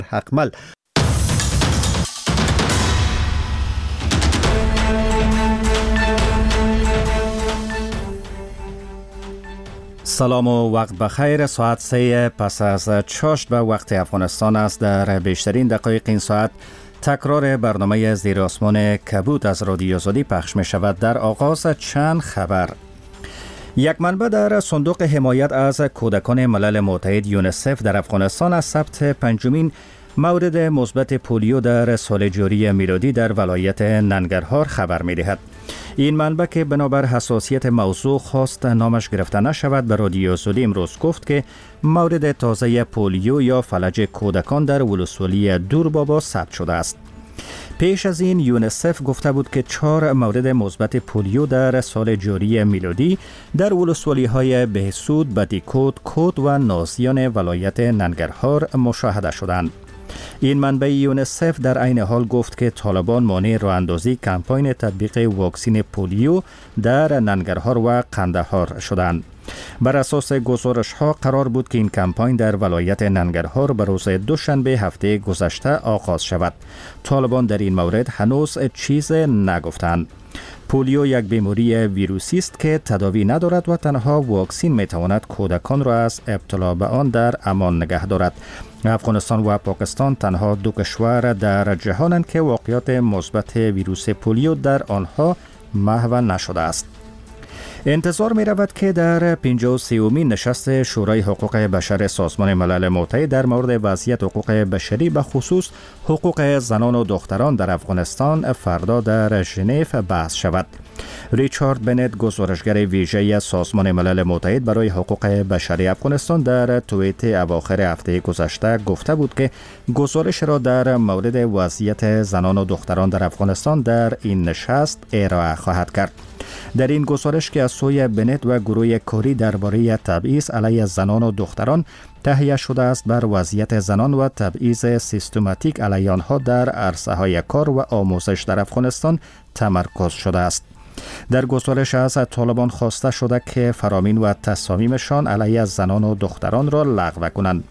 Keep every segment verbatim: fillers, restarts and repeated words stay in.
اکمل. سلام و وقت بخیر. ساعت سه پس از چاشت به وقت افغانستان است. در بیشترین دقایق این ساعت تکرار برنامه زیر آسمان کبود از رادیو آزادی پخش می شود. در آغاز چند خبر. یک منبع در صندوق حمایت از کودکان ملل متحد یونیسف در افغانستان از ثبت پنجمین مورد مثبت پولیو در سال جاری میلادی در ولایت ننگرهار خبر می دهد. این منبع که بنابر حساسیت موضوع خواست نامش گرفته نشود به رادیو آزادی امروز گفت که مورد تازه پولیو یا فلج کودکان در ولسوالی دوربابا ثبت شده است. پیش از این یونیسف گفته بود که چهار مورد مثبت پولیو در سال جاری میلادی در ولسوالی های بهسود، بدیکوت، کود و نازیان ولایت ننگرهار مشاهده شدند. این منبع یونیسف در عین حال گفت که طالبان مانع راه اندازی کمپاین تطبیق واکسن پولیو در ننگرهار و قندهار شدند. بر اساس گزارش ها قرار بود که این کمپاین در ولایت ننگرهار به روز دوشنبه هفته گذشته آغاز شود. طالبان در این مورد هنوز چیز نگفتند. پولیو یک بیماری ویروسی است که تداوی ندارد و تنها واکسن میتواند کودکان را از ابتلا به آن در امان نگه دارد. افغانستان و پاکستان تنها دو کشور در جهانند که واقعیات مثبت ویروس پولیو در آنها محو نشده است. انتظار می رود که در پنجاه و سومین نشست شورای حقوق بشر سازمان ملل متحد در مورد وضعیت حقوق بشری به خصوص حقوق زنان و دختران در افغانستان فردا در ژنو بحث شود. ریچارد بنت گزارشگر ویژه سازمان ملل متحد برای حقوق بشری افغانستان در توییت اواخر هفته گذشته گفته بود که گزارش را در مورد وضعیت زنان و دختران در افغانستان در این نشست ارائه خواهد کرد. در این گزارش که از سوی بنت و گروه کاری درباره تبعیض علیه زنان و دختران تهیه شده است، بر وضعیت زنان و تبعیض سیستماتیک علیه آنها در عرصه‌های کار و آموزش در افغانستان تمرکز شده است. در گزارش از طالبان خواسته شده که فرامین و تصامیمشان علیه زنان و دختران را لغو کنند.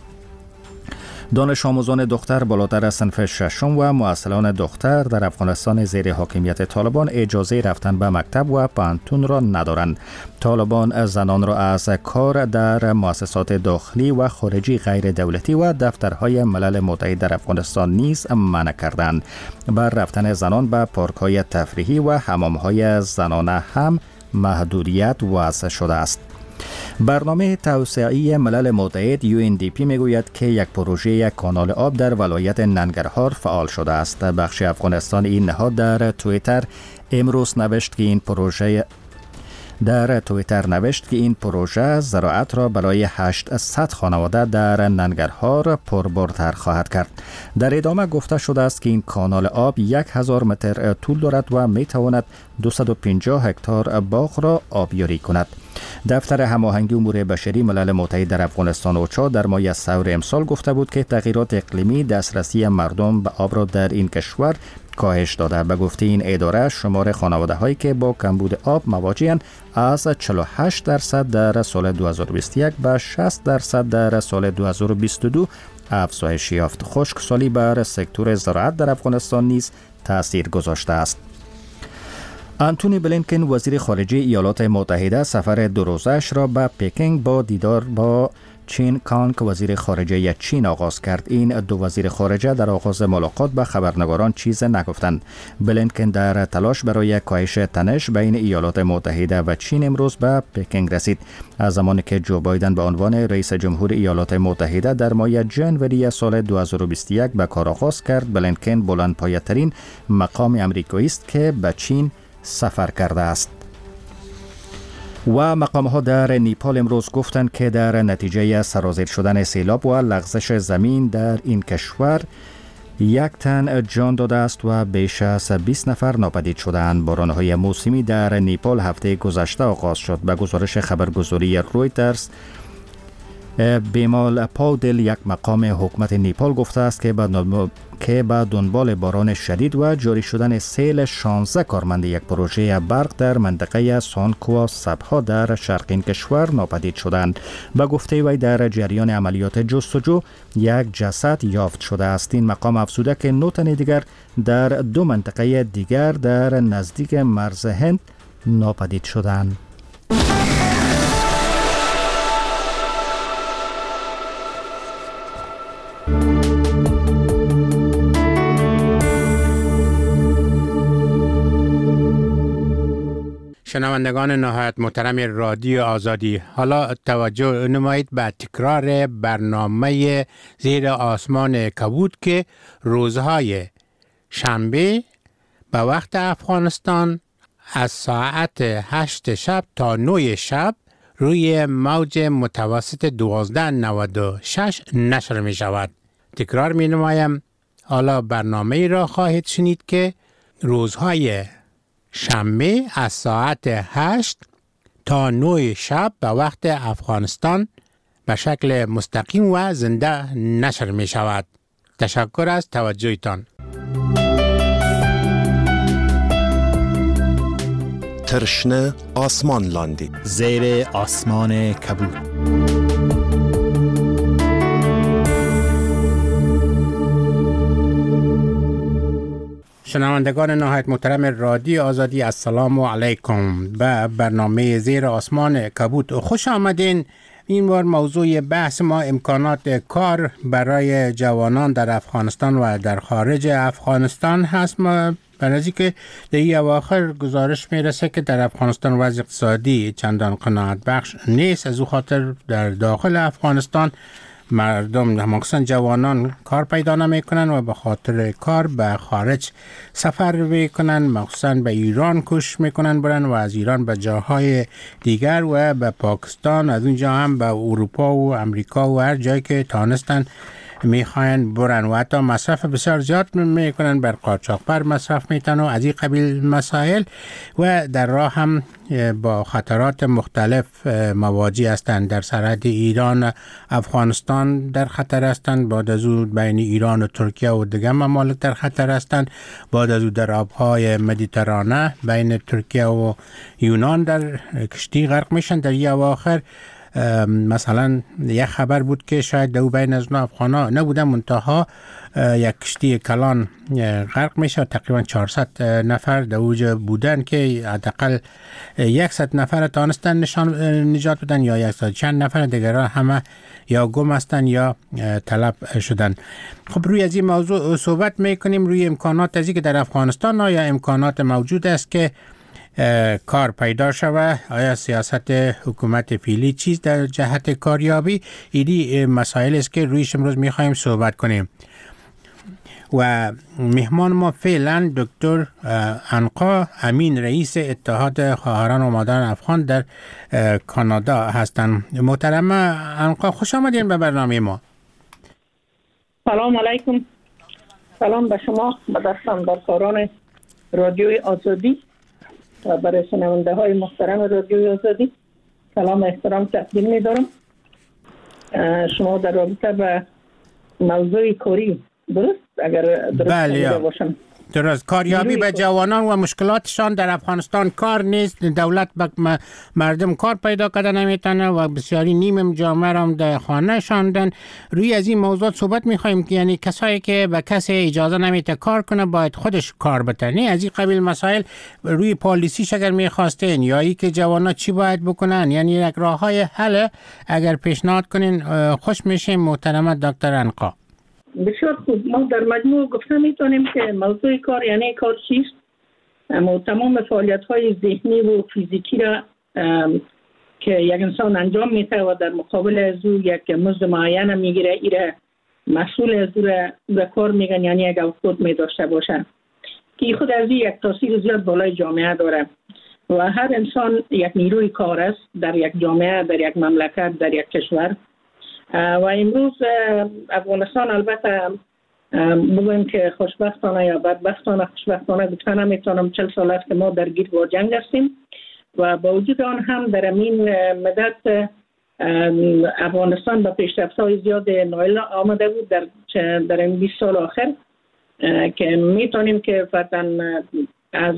دانش آموزان دختر بالاتر از صنف ششم و معلمان دختر در افغانستان زیر حاکمیت طالبان اجازه رفتن به مکتب و پانتون را ندارند. طالبان زنان را از کار در مؤسسات داخلی و خارجی غیر دولتی و دفترهای ملل متحد در افغانستان نیز منع کردند. بر رفتن زنان به پارک‌های تفریحی و حمام‌های زنانه هم محدودیت وضع شده است. برنامه توسعه‌ای ملل متحد یو ان دی پی میگوید که یک پروژه کانال آب در ولایت ننگرهار فعال شده است. بخش افغانستان این نهاد در توییتر امروز نوشت که این پروژه در توییتر نوشت که این پروژه زراعت را برای هشتصد خانواده در ننگرهار پربارتر خواهد کرد. در ادامه گفته شده است که این کانال آب یک هزار متر طول دارد و می تواند دویست و پنجاه هکتار باغ را آبیاری کند. دفتر هماهنگی امور بشری ملل متحد در افغانستان اوچا در ماه سور امسال گفته بود که تغییرات اقلیمی دسترسی مردم به آب را در این کشور کاهش داده. به گفته این اداره شمار خانواده هایی که با کمبود آب مواجه‌اند از چهل و هشت درصد در سال دو هزار و بیست و یک به شصت درصد در سال دو هزار و بیست و دو افزایش یافت. خشکسالی بر سکتور زراعت در افغانستان نیز تاثیر گذاشته است. آنتونی بلینکن وزیر خارجه ایالات متحده سفر دو روزه‌اش را به پکینگ با دیدار با چین کانگ وزیر خارجه چین آغاز کرد. این دو وزیر خارجه در آغاز ملاقات به خبرنگاران چیز نگفتند. بلینکن در تلاش برای کاهش تنش بین ایالات متحده و چین امروز به پکینگ رسید. از زمانی که جو بایدن به عنوان رئیس جمهور ایالات متحده در ماه ژانویه سال دو هزار و بیست و یک به کار آغاز کرد، بلینکن بلندپایه‌ترین مقام آمریکایی است که به چین سفر کرده است. و مقام‌ها در نیپال امروز گفتند که در نتیجه سرازیر شدن سیلاب و لغزش زمین در این کشور یک تن جان داده است و بیش از بیست نفر ناپدید شدند. باران‌های موسمی در نیپال هفته گذشته آغاز شد. به گزارش خبرگزاری رویترز بیمال پاودل، یک مقام حکومت نیپال، گفته است که که با دنبال باران شدید و جاری شدن سیل شانزده کارمند یک پروژه برق در منطقه سانکوا سبها در شرقین کشور ناپدید شدند. به گفته وی در جریان عملیات جستجو یک جسد یافت شده است. این مقام افزوده که نه تن دیگر در دو منطقه دیگر در نزدیک مرز هند ناپدید شدند. شنوندگان نهایت محترم رادیو آزادی، حالا توجه نمایید به تکرار برنامه زیر آسمان کبود که روزهای شنبه به وقت افغانستان از ساعت هشت شب تا نه شب روی موج متوسط دوازده نود و شش نشر می شود. تکرار می نمایم، حالا برنامه را خواهید شنید که روزهای شنبه از ساعت هشت تا نه شب به وقت افغانستان به شکل مستقیم و زنده نشر می شود. تشکر از توجهتان. ترشنه آسمان لاندی، زیر آسمان کبود. شنوندگان نهایت محترم رادیو آزادی، السلام علیکم. به برنامه زیر آسمان کبود خوش آمدین. این بار موضوع بحث ما امکانات کار برای جوانان در افغانستان و در خارج افغانستان هست. ما برای که در این اواخر گزارش میرسه که در افغانستان وضع اقتصادی چندان قناعت بخش نیست. از او خاطر در داخل افغانستان مردم، مخصوصا جوانان، کار پیدا نمی کنن و به خاطر کار به خارج سفر میکنن، مخصوصا به ایران کوشش میکنن برن و از ایران به جاهای دیگر و به پاکستان، از اونجا هم به اروپا و امریکا و هر جایی که تانستن میخواین برن و حتی مصرف بسیار زیاد میکنن، بر قاچاقبر مصرف میتن و از این قبیل مسائل و در راه هم با خطرات مختلف مواجه هستند. در سرحد ایران افغانستان در خطر هستند، بعد از او بین ایران و ترکیه و دیگر ممالک در خطر هستند، بعد از او در آبهای مدیترانه بین ترکیه و یونان در کشتی غرق میشن. در این اواخر مثلا یک خبر بود که شاید دو بین از اون افغانا نبودن، منتها یک کشتی کلان غرق میشه، تقریبا چهارصد نفر در اوج بودن که حداقل صد نفر تانستن نشان نجات بدن یا صد چند نفر دیگر همه یا گم هستن یا طلب شدن. خب روی از این موضوع صحبت میکنیم، روی امکانات از این که در افغانستان آیا امکانات موجود است که کار پیدا شود، آیا سیاست حکومت فعلی چیز در جهت کاریابی، ایدی مسائل است که رویش امروز میخوایم صحبت کنیم. و مهمان ما فعلا دکتر عنقا امین، رئیس اتحاد خواهران و مادران افغان در کانادا هستند. محترم عنقا، خوش آمدین به برنامه ما. سلام علیکم. سلام به شما، به دستاندارکاران رادیوی آزادی و برای شنونده های محترم رادیوی آزادی سلام و احترام تقدیم می دارم. شما در رابطه به موضوع کاری درست اگر درست بله باشم درست کاریابی به جوانان و مشکلاتشان در افغانستان کار نیست، دولت به مردم کار پیدا کردن نمیتونه و بسیاری نیم جامعه را در خانه شاندن. روی از این موضوع صحبت میخوایم که یعنی کسایی که به کسی اجازه نمیته کار کنه باید خودش کار بتنه. از این قبیل مسائل روی پالیسیش اگر میخواستین یا ای که جوانا چی باید بکنن، یعنی یک راههای حل اگر پیشنهاد کنین خوش میشیم. محترم دکتر عنقا. بسیار خوب. ما در مجموع گفته میتونیم که موضوع کار یعنی کار چیست. اما تمام فعالیت های ذهنی و فیزیکی را که یک انسان انجام میده و در مقابل از او یک مزد معین میگیره، ایره مسئول از او را کار میگن، یعنی یک اوتپوت میداشته باشه که خود از این یک تاثیر زیاد بالای جامعه داره و هر انسان یک نیروی کار است در یک جامعه، در یک مملکت، در یک کشور. و امروز افغانستان البته بگویم که خوشبختانه یا بدبختانه، خوشبختانه گفتن نمیتونم، چل سال است که ما درگیر با جنگ هستیم و با وجود آن هم در این مدت افغانستان به پیشرفت‌های زیاد نایل آمده بود در در این بیست سال آخر که میتونیم که فقط از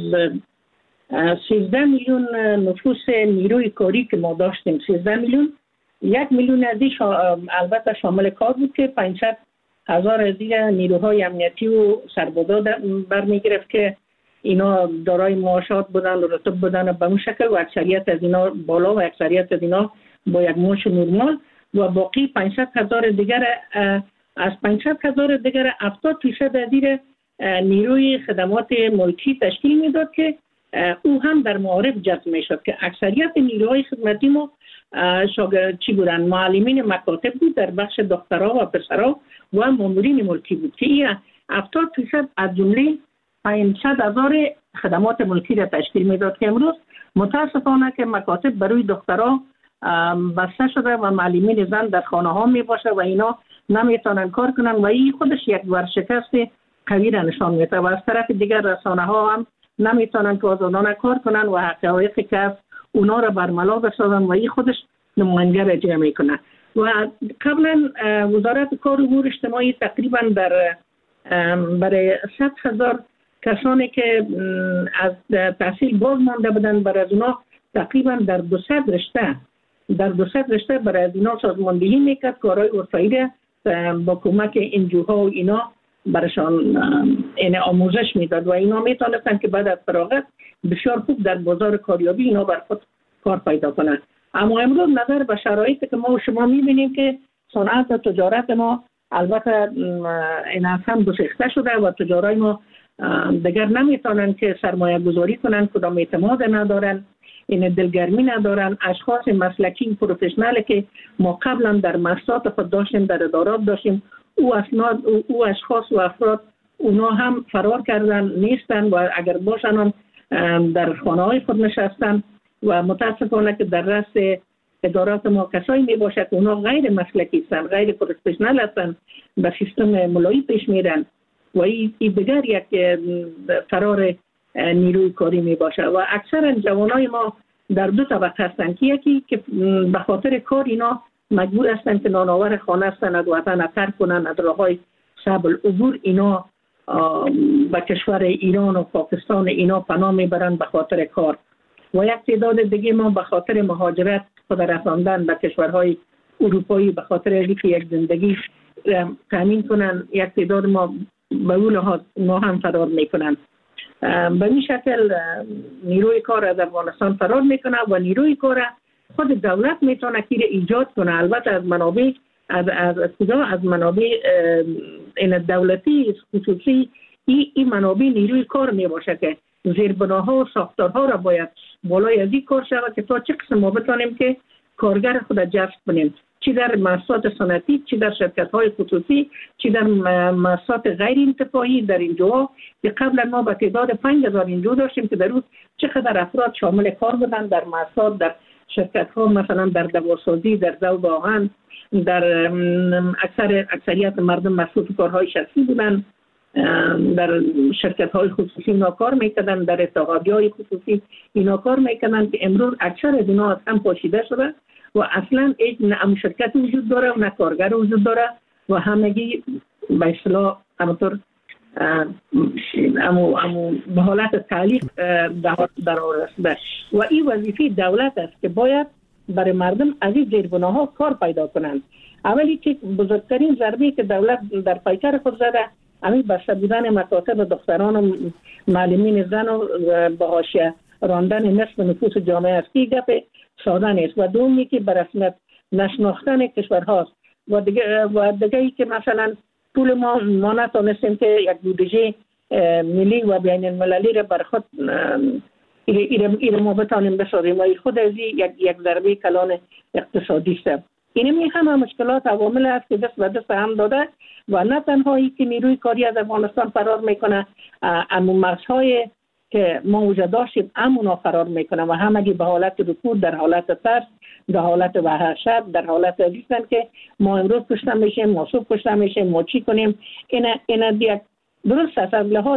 سیزده میلیون نفوس نیروی کاری که ما داشتیم، سیزده میلیون، یک میلیون از این البته شامل کار بود که پانصد هزار از این نیروهای امنیتی و سربازا برمی گرفت که اینا دارای معاشات بودن و رتب بودن و به اون شکل و اکثریت از اینا بالا و اکثریت از اینا با یک معاش نرمال و باقی پانصد هزار دیگر از پانصد هزار دیگر هفتاد درصد از این نیروی خدمات ملکی تشکیل میداد که او هم در معارف جذب میشد که اکثریت نیروهای خدمتی ما شاگرد چی بودن؟ معلمین مکاتب بود در بخش دخترها و پسرها و مامورین ملکی بود که این هفتاد درصد از جمله پانصد هزار خدمات ملکی را تشکیل میداد که امروز متاسفانه که مکاتب برای دخترها بسته شده و معلمین زن در خانه ها می باشه و اینا نمیتونن کار کنن و این خودش یک ورشکست قوی را نشان میده و از طرف دیگر رسانه ها هم نمیتونن که آزادانه کار کنن و حقایقی که اونا را برملا بسازن و این خودش نماینده را اجرا میکنه. و قبلا وزارت کار و امور اجتماعی تقریبا در برای صد هزار کسانی که از تحصیل باز مانده بودن برای از اونا تقریبا در دویست رشته در دویست رشته برای از اینا سازماندهی میکرد، کارهای ورفایی را با کمک انجوها و اینا برشان این آموزش میداد و اینا میتونستن که بعد از فراغت بسیار خوب در بازار کاریابی اینا بر خود کار پیدا کنن. اما امروز نظر به شرایطی که ما و شما میبینیم که صنعت و تجارت ما البته این هم گسسته شده و تجارای ما دیگر نمیتونن که سرمایه گذاری کنن، کدام اعتماد ندارن، این دلگرمی ندارن. اشخاص مسلکی پروفشنال که ما قبلا در مؤسسات خود داشتیم، در ادارات داشتیم، او اسناد او اشخاص و افراد اونا هم فرار کردن، نیستن و اگر باشن در خانه های خود نشستن و متاسفانه که در رأس ادارات ما کسایی می باشه که اونا غیر مسلکی هستن، غیر پروفشنال هستن، به سیستم ملایی پیش میرن و این دیگر یک فرار نیروی کاری می باشه و اکثرا جوانای ما در دو طبقه هستن که یکی که به خاطر کار اینا مجبور هستن که نانآور خانه هستن، از وطن ترک کنن، از راههای صعب العبور اینا به کشور ایران و پاکستان اینا پناه میبرن به خاطر کار و یک تعداد دیگه ما به خاطر مهاجرت خود رساندن به کشورهای اروپایی به خاطر اینکه یک زندگی تامین کنن، یک تعداد ما به اون لحاظ ما هم فرار میکنن. به این شکل نیروی کار از افغانستان فرار میکنه و نیروی کار خود دولت میتونه که ایجاد کنه، البته از منابع از از کجا از منابع این دولتی خصوصی این ای منابع نیروی کار میباشه که زیربناها و ساختارها را باید بالای از این کار شود که تا چه قسم ما بتانیم که کارگر خود جذب کنیم، چی در مؤسسات صنعتی، چی در شرکت‌های خصوصی، چی در مؤسسات غیر انتفاعی. در اینجا که قبلا ما به تعداد پنج هزار اینجا داشتیم که در روز چقدر افراد شامل کار بودن در مؤسسات، در شرکت‌ها، مثلا در دواسازی، در ذوب آهن، در اکثر اکثریت مردم مسئول کارهای شخصی بودن، در شرکت‌های خصوصی اینا کار میکردن، در اتحادیه‌های خصوصی اینا کار میکردن که امروز اکثر از اینا از هم پاشیده شده و اصلا هیچ نه هم شرکت وجود داره و نه کارگر وجود داره و همگی به اصطلاح همونطور امو امو به حالت تعلیق در رسیده و این وظیفه دولت است که باید برای مردم از این زیربناها کار پیدا کنند. اولی که بزرگترین ضربه که دولت در پیکر خود زده همین بسته بودن مکاتب دختران و معلمین زن و به حاشیه راندن نصف نفوس جامعه است. این گپ ساده نیست. و دومی که به رسمیت نشناختن کشورهاست و دیگه و دیگه ای که مثلا پول ما ما نتونستیم که یک بودجه ملی و بین المللی را بر خود ایره ایره ما بتانیم بسازیم و خود از یک یک ضربه کلان اقتصادی است. این می همه مشکلات عوامل است که دست به دست هم داده و نه تنها ای که نیروی کاری از افغانستان فرار میکنه، اما مرزهای که ما وجود داشتیم امونا فرار میکنه و همگی به حالت رکود، در حالت ترس، در حالت وحشت، در حالت ازیستن که ما امروز کشته میشیم، ما صبح کشته میشیم، ما چی کنیم. این این یک درست است از لحاظ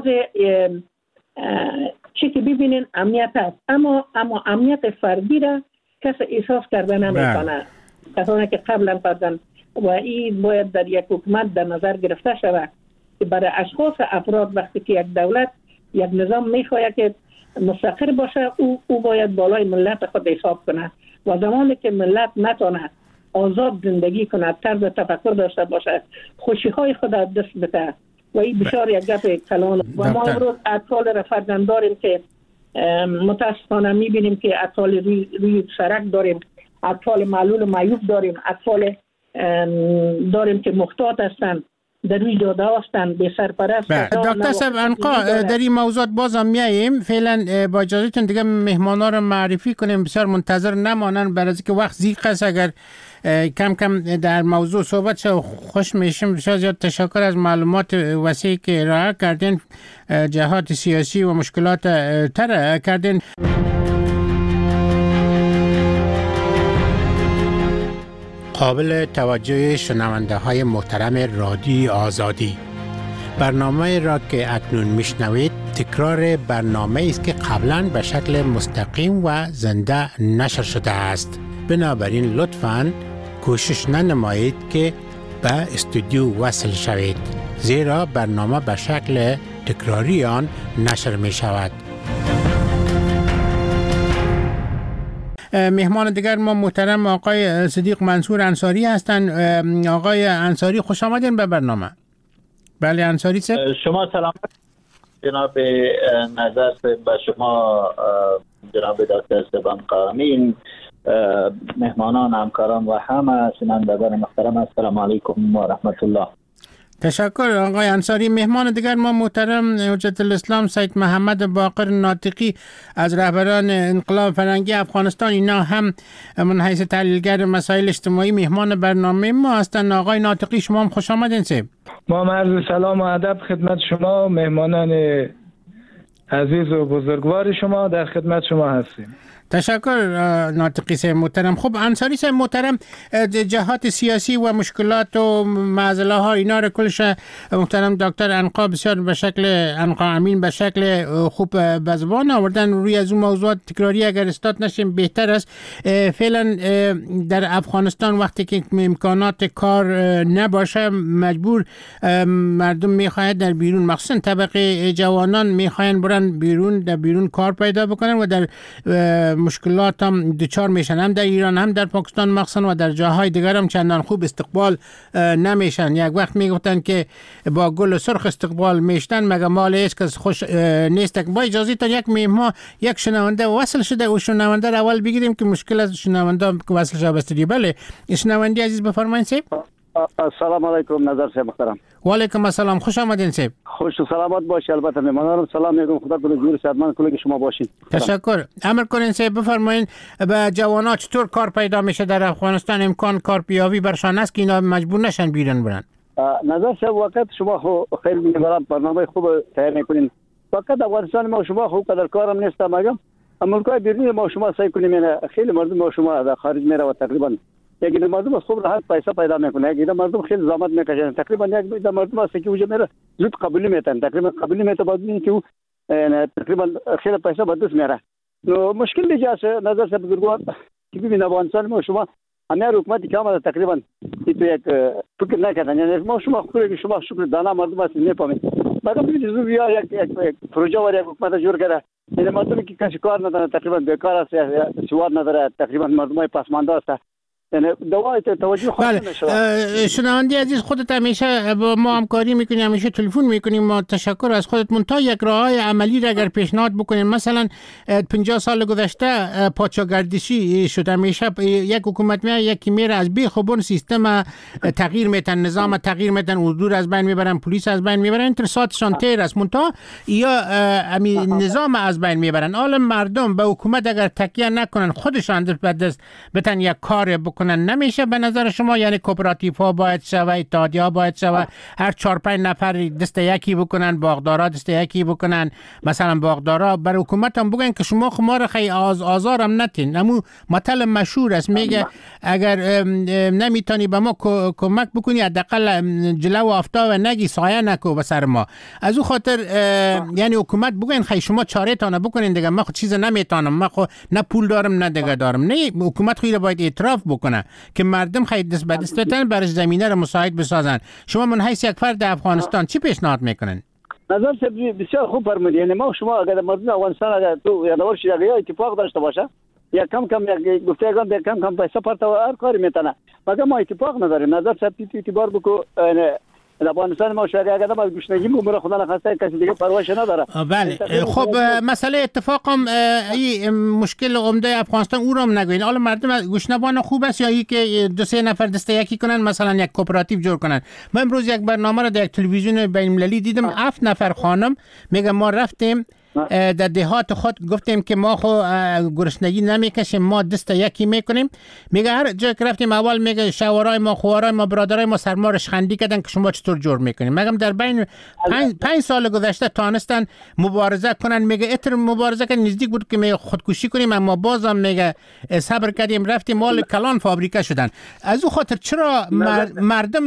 چی که ببینین امنیت است، اما اما امنیت فردی را کس احساس کرده نمیکنه. کسانی که قبلا کردن و این باید در یک حکومت در نظر گرفته شود که برای اشخاص افراد وقتی که یک دولت یک نظام میخواهد که مستقر باشه او او باید بالای ملت خود حساب کنه و زمانی که ملت نتونه آزاد زندگی کنه، طرز تفکر داشته باشه، خوشی های خود دست بده و این بسیار یک گپ کلان و ما امروز اطفال را فرزند داریم که متاسفانه میبینیم که اطفال روی, روی سرک داریم، اطفال معلول و معیوب داریم، اطفال داریم که محتاط هستند، در روی جاده هستند، به سرپرست. دکتر صاحب انقا در این موضوعات بازم میاییم، فعلا با اجازهتون دیگه مهمانا رو معرفی کنیم، بسیار منتظر نمانن برای اینکه وقت زیق است. اگر کم کم در موضوع صحبت شد خوش میشیم. بسیار زیاد تشکر از معلومات وسیعی که ارائه کردین، جهات سیاسی و مشکلات تر کردین. قابل توجه شنونده های محترم رادیو آزادی، برنامه را که اکنون میشنوید تکرار برنامه است که قبلا به شکل مستقیم و زنده نشر شده است. بنابراین لطفاً کوشش ننمایید که به استودیو وصل شوید، زیرا برنامه به شکل تکراری آن نشر می شود. مهمان دیگر ما محترم آقای صدیق منصور انصاری هستند. آقای انصاری خوش آمدین به برنامه. بله انصاری صاحب، شما سلام جناب نظر به شما، جناب دکتر سبان قامین، مهمانان، همکاران و همه شنوندگان محترم، السلام علیکم و رحمت الله. تشکر آقای انصاری. مهمان دیگر ما محترم حجت الاسلام سید محمد باقر ناطقی از رهبران انقلاب فرهنگی افغانستان، اینا هم من حیث تحلیلگر مسائل اجتماعی مهمان برنامه ما هستند. آقای ناطقی شما هم خوش آمدین. سید ما عرض سلام و ادب خدمت شما، مهمانان عزیز و بزرگوار شما در خدمت شما هستیم. تشکر ناطقی صاحب محترم. خب انصاری صاحب محترم، جهات سیاسی و مشکلات و معضله ها اینا رو کلش محترم دکتر انقا بسیار به شکل انقا امین به شکل خوب به زبان آوردن. روی از اون موضوعات تکراری اگر استاد نشیم بهتر است. فعلا در افغانستان وقتی که امکانات کار نباشه مجبور مردم میخواهند در بیرون، مخصوصا طبقه جوانان میخواهند برن بیرون، در بیرون کار پیدا بکنن و در مشکلات هم دوچار میشن، هم در ایران هم در پاکستان مخصوصا و در جاهای دیگر هم چندان خوب استقبال نمیشن. یک وقت میگفتن که با گل سرخ استقبال میشتن، مگه مال هیچ کس خوش نیست. با اجازه تا یک مهمان یک شنونده وصل شده و شنونده را اول بگیریم که مشکل از شنونده وصل شده بستری. بله شنونده عزیز بفرمایید. سیب السلام علیکم نظر صاحب محترم. و علیکم السلام، خوش آمدین سیب. خوش و سلامت باشی. البته مهمانانم سلام میگم، خدا کنه جور صحتمند کنه که شما باشین. تشکر. امر کنین سیب بفرمایید به جوانات چطور کار پیدا میشه در افغانستان؟ امکان کار پیاوی برشان است که اینا مجبور نشن بیرون برن؟ نظر صاحب وقت شما خو خیلی میبرم برنامه خوب تیار میکنین. فقط افغانستان ما شما خوب قدر کارم نیست، مگم امریکای بیرون ما شما سعی کنیم. خیلی مردم ما شما در خارج میره و تقریبا یک مردم خوب راحت پیسه پیدا میکنه، یک مردم خیلی زحمت میکشن. تقریبا یک مردم است که وجه میره زود قبولی میتن، تقریبا قبولی میته بعد اینکه او تقریبا خیلی پیسه به دست میاره. نو مشکل دیگه نظر صاحب بزرگوار که ببین افغانستان ما شما همه حکومتی که آمده تقریبا این تو یک فکر نکردن، یعنی ما شما خوبه که شما شکر دانا مردم است نمیفهمید. مگر ببینید زو بیا یک یک پروژه و یک حکومت جور کرده، یعنی مردمی که کسی کار نداره تقریبا بیکار است، سوار نداره، تقریبا مردمای پسمانده است. بله شنونده عزیز، خودت همیشه با ما همکاری میکنی، همیشه تلفن میکنیم. ما تشکر از خودت. منتها یک راههای عملی را اگر پیشنهاد بکنیم، مثلا پنجاه سال گذشته پادشاهگردشی شده، همیشه یک حکومت میاد یکی میره از بی خبون سیستم تغییر میتن، نظام تغییر میتن، حضور از بین میبرن، پلیس از بین میبرن، انترساتشان تیر است، منتها یا امی نظام از بین میبرن. حالا مردم به حکومت اگر تکیه نکنن، خودشان به دست بتن یک کار بکنن نمیشه به نظر شما؟ یعنی کوپراتیو ها باید شوه، اتحادیه ها باید شوه، هر چهار پنج نفر دست یکی بکنن، باغدارا دست یکی بکنن. مثلا باغدارا بر حکومت هم بگن که شما خمار خی آز آزار هم نتین. امو مثل مشهور است، میگه اگر نمیتونی به ما کمک بکنی حداقل جلو آفتاب نگی، سایه نکو به سر ما. از او خاطر یعنی حکومت بگن خی شما چاره تانه بکنین دیگه، ما خود چیز نمیتونم، ما خود نه پول دارم نه دیگه دارم. نه حکومت خیلی باید اعتراف بکنه کنه که مردم خیلی دست به دست بتن برای زمینه رو مساعد بسازن. شما من حیث یک فرد افغانستان چی پیشنهاد میکنن؟ نظر بسیار خوب فرمودید. یعنی ما شما اگر مردم افغانستان اگر تو یادآور شید اگر اتفاق داشته باشه یا کم کم یک گفتگان در کم کم پیسه پرت هر کاری میتونه، مگر ما اتفاق نداریم. نظر سب اعتبار بکو افغانستان ما شاید اگر ما گوشنگی مو خدا نخواسته کسی دیگه پرواش نداره. بله خب مسئله اتفاقم این مشکل عمده افغانستان او رو نگوین. حالا مردم گوشنبان خوب است یا ای که دو سه نفر دسته یکی کنن مثلا یک کوپراتیو جور کنن؟ من امروز یک برنامه رو در یک تلویزیون بین المللی دیدم، هفت نفر خانم میگه ما رفتیم در دهات خود گفتیم که ما خو گرسنگی نمیکشیم، ما دست یکی میکنیم. میگه هر جا که رفتیم اول میگه شوارای ما خوارای ما برادرای ما سر ما رشخندی کردن که شما چطور جور میکنیم. میگم در بین پنج, پنج سال گذشته تانستن مبارزه کنن. میگه اتر مبارزه که نزدیک بود که میگه خودکشی کنیم، اما بازم میگه صبر کردیم رفتیم مال کلان فابریکه شدن. از او خاطر چرا مردم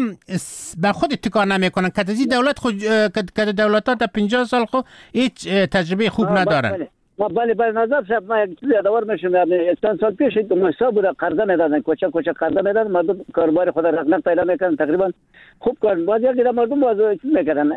بر خود اتکا نمیکنن که از دولت خود که دولت‌ها در پنجاه سال خو هیچ تجربه خوب ندارن؟ ما بله بله نظر شب ما یک چیزی یادآور میشم. چند سال پیش تو مشتا بود قرضه میدادن، کوچه کوچه قرضه میدادن، مردم کاروبار خود رقم پیدا میکردن، تقریبا خوب کار. باز یک مردم باز چیز میکردن،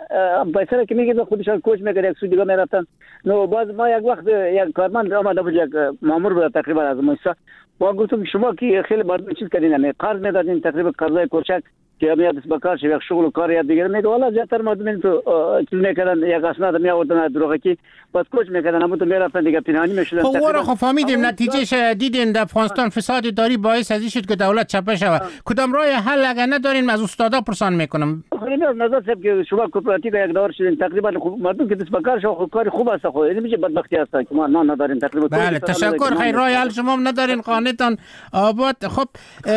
پیسه که میگه خودشان کوچ میکرد یک سو دیگه میرفتن. نو باز ما یک وقت یک کارمند آمد بود، یک مامور بود تقریبا از مشتا، با گفتم شما کی خیلی مردم چیز کردین، قرض میدادین تقریبا قرضه کوچک که میاد دست بکار شه، یک شغل و کار یاد دیگه میگه والا زیاتر مردم تو چیز میکردن، یک اسناد می آوردن دروغه کی باز کوچ میکردن، اما تو میرفتن دیگه پنهانی میشدن. خب ورا خب فهمیدیم نتیجهش دیدین در افغانستان فساد اداری باعث از این شد که دولت چپه شود. کدام راه حل اگر ندارین از استادا پرسان میکنم؟ خیلی نظر سب که شما کوپراتیو یک دور شدین تقریبا مردم که دست بکار شه خب کار خوب است، خو این میشه بدبختی است که ما نه ندارین تقریبا. بله تشکر. خیر راه حل شما ندارین، خانه‌تان آباد. خب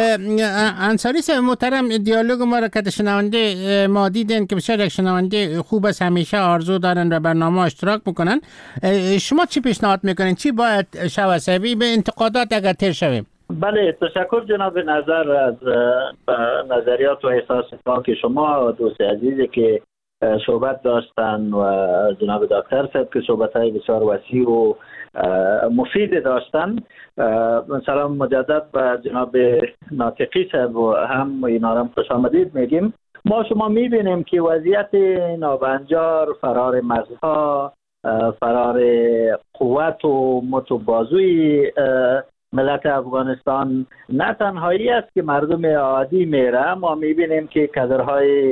انصاری صاحب محترم دیالوگ ما را که شنونده ما دیدن که بسیار یک شنونده خوب است، همیشه آرزو دارن و برنامه اشتراک میکنن. شما چی پیشنهاد میکنین؟ چی باید شود سوی به انتقادات اگر تیر شویم؟ بله تشکر جناب نظر از نظریات و احساسات که شما دوست عزیزی که صحبت داشتن و جناب دکتر صاحب که صحبت‌های بسیار وسیع و مفید داشتن. سلام مجدد به جناب ناطقی صاحب و هم اینا هم خوش آمدید میگیم. ما شما میبینیم که وضعیت نابنجار، فرار مرزها، فرار قوت و متبازوی ملت افغانستان نه تنهایی است که مردم عادی میره، ما میبینیم که کادرهای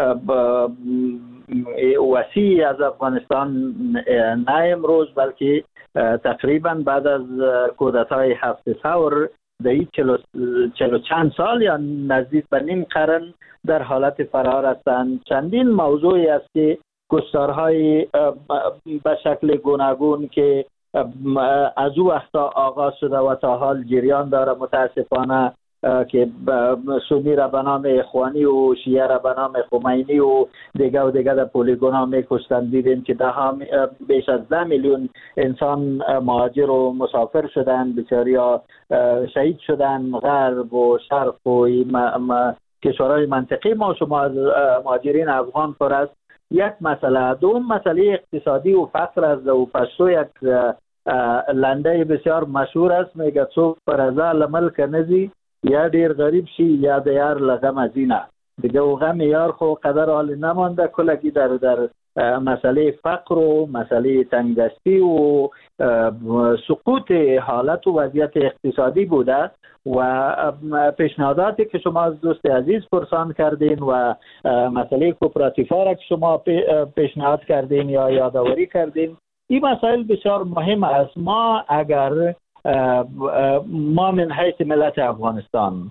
وسیع از افغانستان نه امروز بلکه تقریبا بعد از کودتای هفت ثور در این چلو چند سال یا نزدیک به نیم قرن در حالت فرار هستند. چندین موضوعی است که کشتارهای به شکل گوناگون که از او وقتا آغاز شده و تا حال جریان داره متاسفانه که سنی را به نام اخوانی و شیعه را به نام خمینی و دیگه و دیگه در پولیگونا میکشتن. دیدیم که ده بیش از ده میلیون انسان مهاجر و مسافر شدن، بسیاریا شهید شدن. غرب و شرق و کشورهای منطقی ما شما از مهاجرین افغان پر است. یک مسئله. دوم مسئله اقتصادی و فقر است و پشتو یک لنده بسیار مشهور است، میگه څوک پرزا لملک نزی یا دیر غریب شی یا دیار لغم ازینه. دیگه و غم یار خو قدر حال نمانده، کلکی در در مسئله فقر و مسئله تنگدستی و سقوط حالت و وضعیت اقتصادی بوده و پیشنهاداتی که شما از دوست عزیز پرسان کردین و مسئله کوپراتیفا را که شما پیشنهاد کردین یا یادآوری کردین، این مسائل بسیار مهم است. ما اگر ما من حیث ملت افغانستان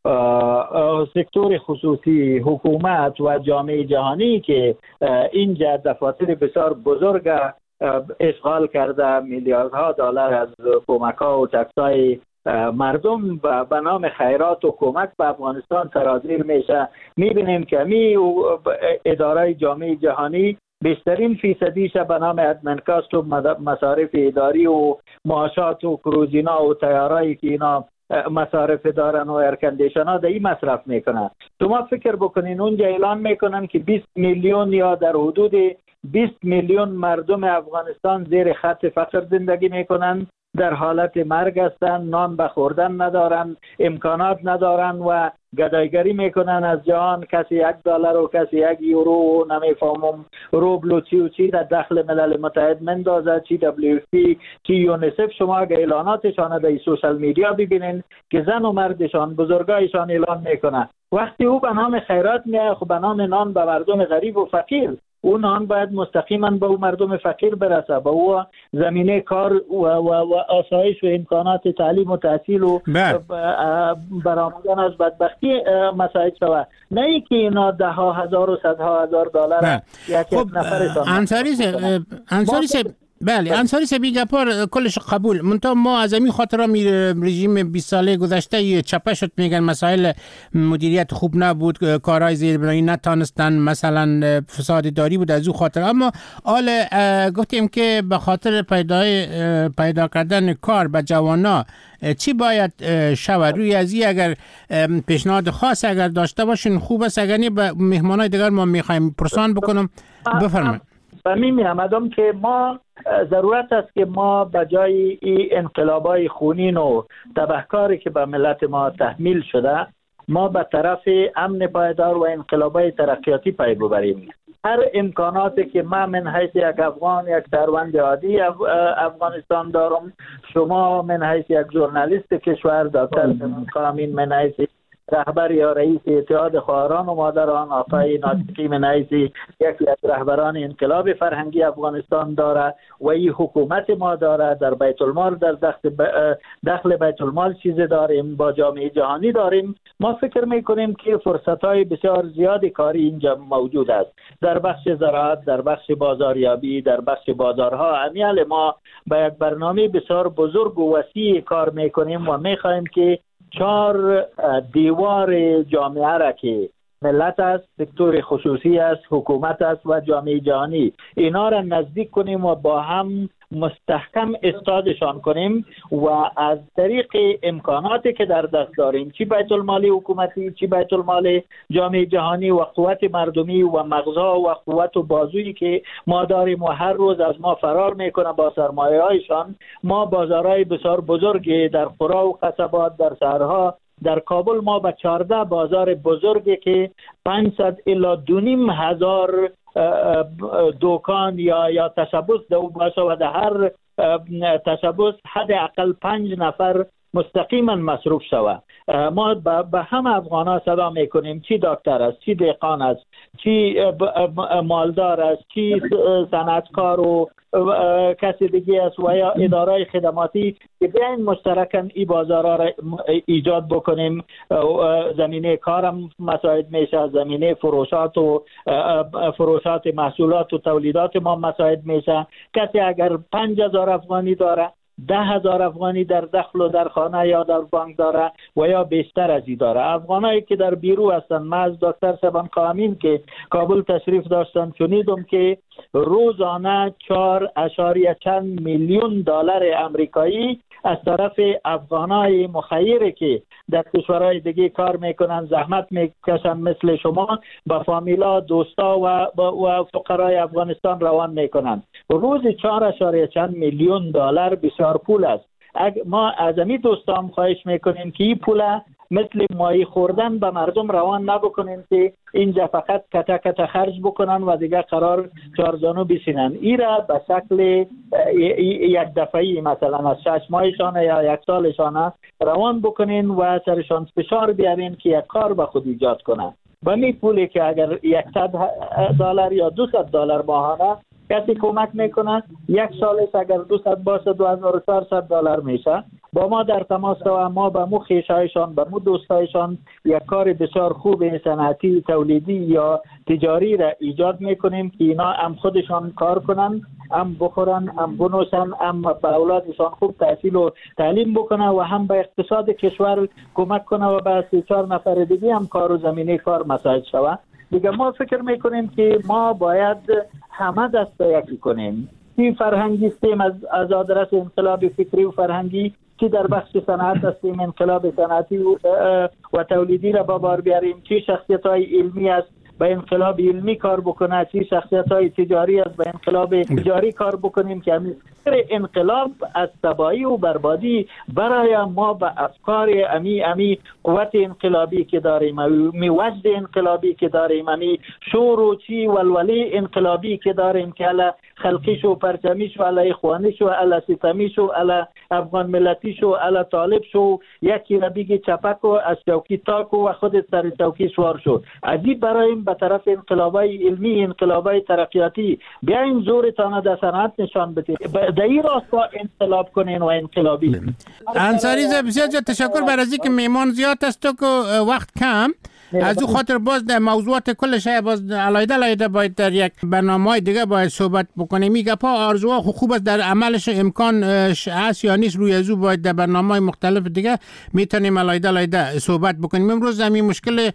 سکتور خصوصی، حکومت و جامعه جهانی که اینجا دفاتر بسیار بزرگ اشغال کرده، میلیاردها دلار از کمک‌ها و تکس‌های مردم و به نام خیرات و کمک به افغانستان سرازیر میشه، میبینیم که می اداره جامعه جهانی بیشترین فیصدیش به نام ادمنکاست و مصارف اداری و معاشات و کروزینا و تیارایی که اینا مصارف دارن و ایرکندیشن ها در این مصرف میکنن. شما فکر بکنین اونجا اعلان میکنن که بیست میلیون یا در حدود بیست میلیون مردم افغانستان زیر خط فقر زندگی میکنن. در حالت مرگ هستند، نان به خوردن ندارن، امکانات ندارن و گدایگری میکنن از جهان. کسی یک دلار و کسی یک یورو و نمیفهمم روبل و چی و چی در داخل ملل متحد مندازه، چی دبلیو اف پی چی یونیسف. شما اگه اعلاناتشان در سوشال میدیا ببینین که زن و مردشان بزرگایشان اعلان میکنه وقتی او به نام خیرات میه، خب به نام نان به مردم غریب و فقیر، اون نان باید مستقیما به او مردم فقیر برسه، به او زمینه کار و, و, و آسایش و امکانات تعلیم و تحصیل و برآمدن از بدبختی مساعد شود، نه ای که اینا ده ها هزار و صدها هزار دلار یک خب نفرشان. انصاری انصاری بله انصاری سبی گپار کلش قبول. منتها ما از این خاطر می رژیم بیست ساله گذشته چپه شد، میگن مسائل مدیریت خوب نبود، کارهای زیربنایی نتانستن، مثلا فساد داری بود از او خاطر. اما حال گفتیم که به خاطر پیدای پیدا کردن کار به جوانا چی باید شود؟ روی از این اگر پیشنهاد خاص اگر داشته باشین خوب است، اگر نه به مهمانای دیگر ما میخوایم پرسان بکنم. بفرمایید. فهمی آمدم که ما ضرورت است که ما بجای این انقلابای خونین و تبهکاری که به ملت ما تحمیل شده، ما به طرف امن پایدار و انقلابای ترقیاتی پی ببریم. هر امکاناتی که ما من حیث یک افغان، یک شهروند عادی افغانستان دارم، شما من حیث یک ژورنالیست کشور، دکتر کامین من حیث رهبر یا رئیس اتحاد خواهران و مادران، آقای ناطقی من حیث یکی از رهبران انقلاب فرهنگی افغانستان داره و این حکومت ما داره. در بیت المال، در داخل بیت المال چیزی داریم، با جامعه جهانی داریم. ما فکر میکنیم که فرصت‌های بسیار زیادی کاری اینجا موجود است، در بخش زراعت، در بخش بازاریابی، در بخش بازارها. امیال ما با یک برنامه بسیار بزرگ و وسیع کار میکنیم و میخوایم که چهار دیوار جامعه را که ملت است، سکتور خصوصی است، حکومت است و جامعه جهانی، اینا را نزدیک کنیم و با هم مستحکم استادشان کنیم و از طریق امکاناتی که در دست داریم، چی بیت المال حکومتی، چی بیت المال جامعه جهانی و قوت مردمی و مغزها و قوت و بازویی که ما داریم و هر روز از ما فرار میکنه با سرمایه هایشان، ما بازارهای بسیار بزرگی در قرا و قصبات، در شهرها، در کابل ما به چهارده بازار بزرگی که پانصد الی دو نیم هزار دکان یا یا تشبث دو باشه و در هر تشبث حداقل پنج نفر مستقیما مصروف شود. ما به همه افغان‌ها صدا میکنیم، چی دکتر است، چی دهقان است، چی مالدار است، چی صنعتکار و کسی دیگه است و یا اداره خدماتی، که بیاین مشترکاً این بازارها را ایجاد بکنیم. زمینه کارم مساعد میشه، زمینه فروشات و فروشات محصولات و تولیدات ما مساعد میشه. کسی اگر پنج هزار افغانی داره، ده هزار افغانی در دخل و در خانه یا در بانک داره و یا بیشتر از این داره. افغانایی که در بیرو هستن، من از دکتر سبان قامین که کابل تشریف داشتن شنیدم که روزانه چهار اشاریه چند میلیون دلار امریکایی از طرف افغانای مخیر که در کشورهای دیگه کار میکنن، زحمت میکشن مثل شما، با فامیلا، دوستا و, و فقرای افغانستان روان میکنن. روز چهار اشاریه چند میلیون دلار بسیار پول است. ما از امی دوستان خواهش میکنیم که این پول مثل ماهی خوردن به مردم روان نبکنیم که اینجا فقط کتا کتا خرج بکنن و دیگه قرار چارزانو بسینن. ای را به شکل یک دفعی مثلا از شش ماهشان یا یک سالشان روان بکنین و سرشان فشار بیارین که یک کار به خود ایجاد کنن. و می پولی که اگر صد دلار یا دویست دلار ماهانه کسی کمک میکنه، یک سالش اگر دویست باشه دو هزار و چهارصد دلار میشه. با ما در تماس و ما به مو خویشایشان، به مو دوستایشان یک کار بسیار خوب صنعتی، تولیدی یا تجاری را ایجاد میکنیم که اینا هم خودشان کار کنن، هم بخورن، هم بنوشن، هم به اولادشان خوب تحصیل و تعلیم بکنن و هم به اقتصاد کشور کمک کنه و به سه چهار نفر دیگه هم کار و زمینه کار مساعد شود. دیگه ما فکر میکنیم که ما باید همه دست به یکی کنیم. این فرهنگی هستیم از از آدرس انقلاب فکری و فرهنگی که در بخش صنعت هستیم، انقلاب صنعتی و, و تولیدی را با بار بیاریم. چه شخصیت های علمی است به انقلاب علمی کار بکنه، چی شخصیت های تجاری است به انقلاب تجاری کار بکنیم که همین انقلاب از تباهی و بربادی برای ما به افکار امی امی قوت انقلابی که داریم، می وجد انقلابی که داریم، امی شور و چی ولوله انقلابی که داریم که الا خلقیش و پرچمیش و الا اخوانیش و الا ستمیش و الا افغان ملتیش و الا طالب شو یکی را بگی چپک و از چوکی تاکو و خود سر چوکی سوار شد. عجیب برایم به طرف انقلابای علمی، انقلابای ترقیاتی بیاین زورتان در صنعت نشان بدید، در این راستا انقلاب کنین و انقلابی. انصاری صاحب بسیار تشکر برای از اینکه میمان زیاد است و وقت کم، از او خاطر باز در موضوعات کلش باز علایده علایده باید در یک برنامه دیگه باید صحبت بکنیم. میگه پا آرزوها خوب است، در عملش امکان هست یا نیست، روی از او باید در برنامه مختلف دیگه میتونیم علایده علایده صحبت بکنیم. امروز زمین مشکل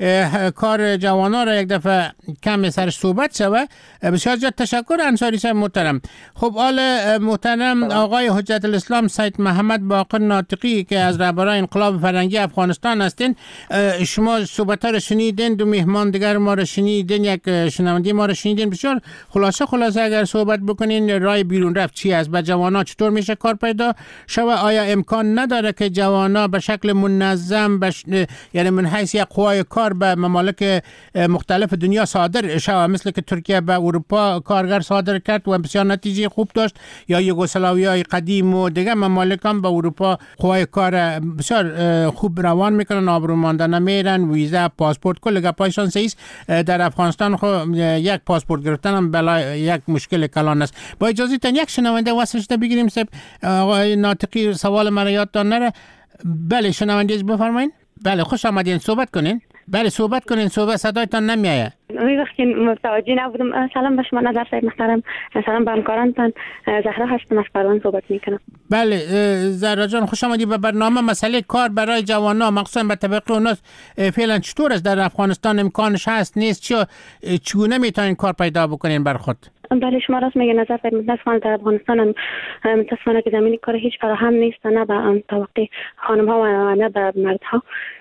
کار جوانا را یک دفعه کم سرش صحبت شوه. بسیار زیاد تشکر انصاری صاحب محترم. خب آل محترم آقای حجت الاسلام سید محمد باقر ناطقی که از رهبران انقلاب فرهنگی افغانستان هستین، شما صحبت‌ها رو شنیدین، دو مهمان دیگر ما رو شنیدین، یک شنونده ما رو شنیدین. بسیار خلاصه خلاصه اگر صحبت بکنین راه بیرون رفت چی است، به جوانا چطور میشه کار پیدا شوه؟ آیا امکان نداره که جوانا به شکل منظم بش... یعنی من حیث یک قوای کار به ممالک مختلف دنیا صادر شوه، مثل که ترکیه به اروپا کارگر صادر کرد و بسیار نتیجه خوب داشت، یا یوگسلاویای قدیم و دیگه ممالک هم به اروپا قوای کار بسیار خوب روان میکنن، آبرو مانده نمیرن، ویزا پاسپورت کل گپایشان سیست. در افغانستان خو یک پاسپورت گرفتن هم بلا یک مشکل کلان است. با اجازه تن یک شنونده واسش بگیریم. سب آقای ناطقی سوال مرا یادتان نره. بله شنونده بفرمایید. بله خوش آمدین، صحبت کنین. بله صحبت کنین، صحبت صدایتان نمیآید. می وقتی متوجه نبودم. سلام به شما نظر صاحب محترم، سلام به همکارانتان. زهرا هستم از پروان صحبت میکنم. بله زهرا جان خوش آمدید به برنامه. مسئله کار برای جوانان مخصوصا به طبقه اوناست فعلا چطور است در افغانستان؟ امکانش هست نیست؟ چه چگونه میتونین کار پیدا بکنین بر خود؟ بله شما راست میگه نظر صاحب. متاسفانه در افغانستان هم متاسفانه که زمینی کار هیچ فراهم نیست، نه به طبقه خانم ها و نه به مرد ها.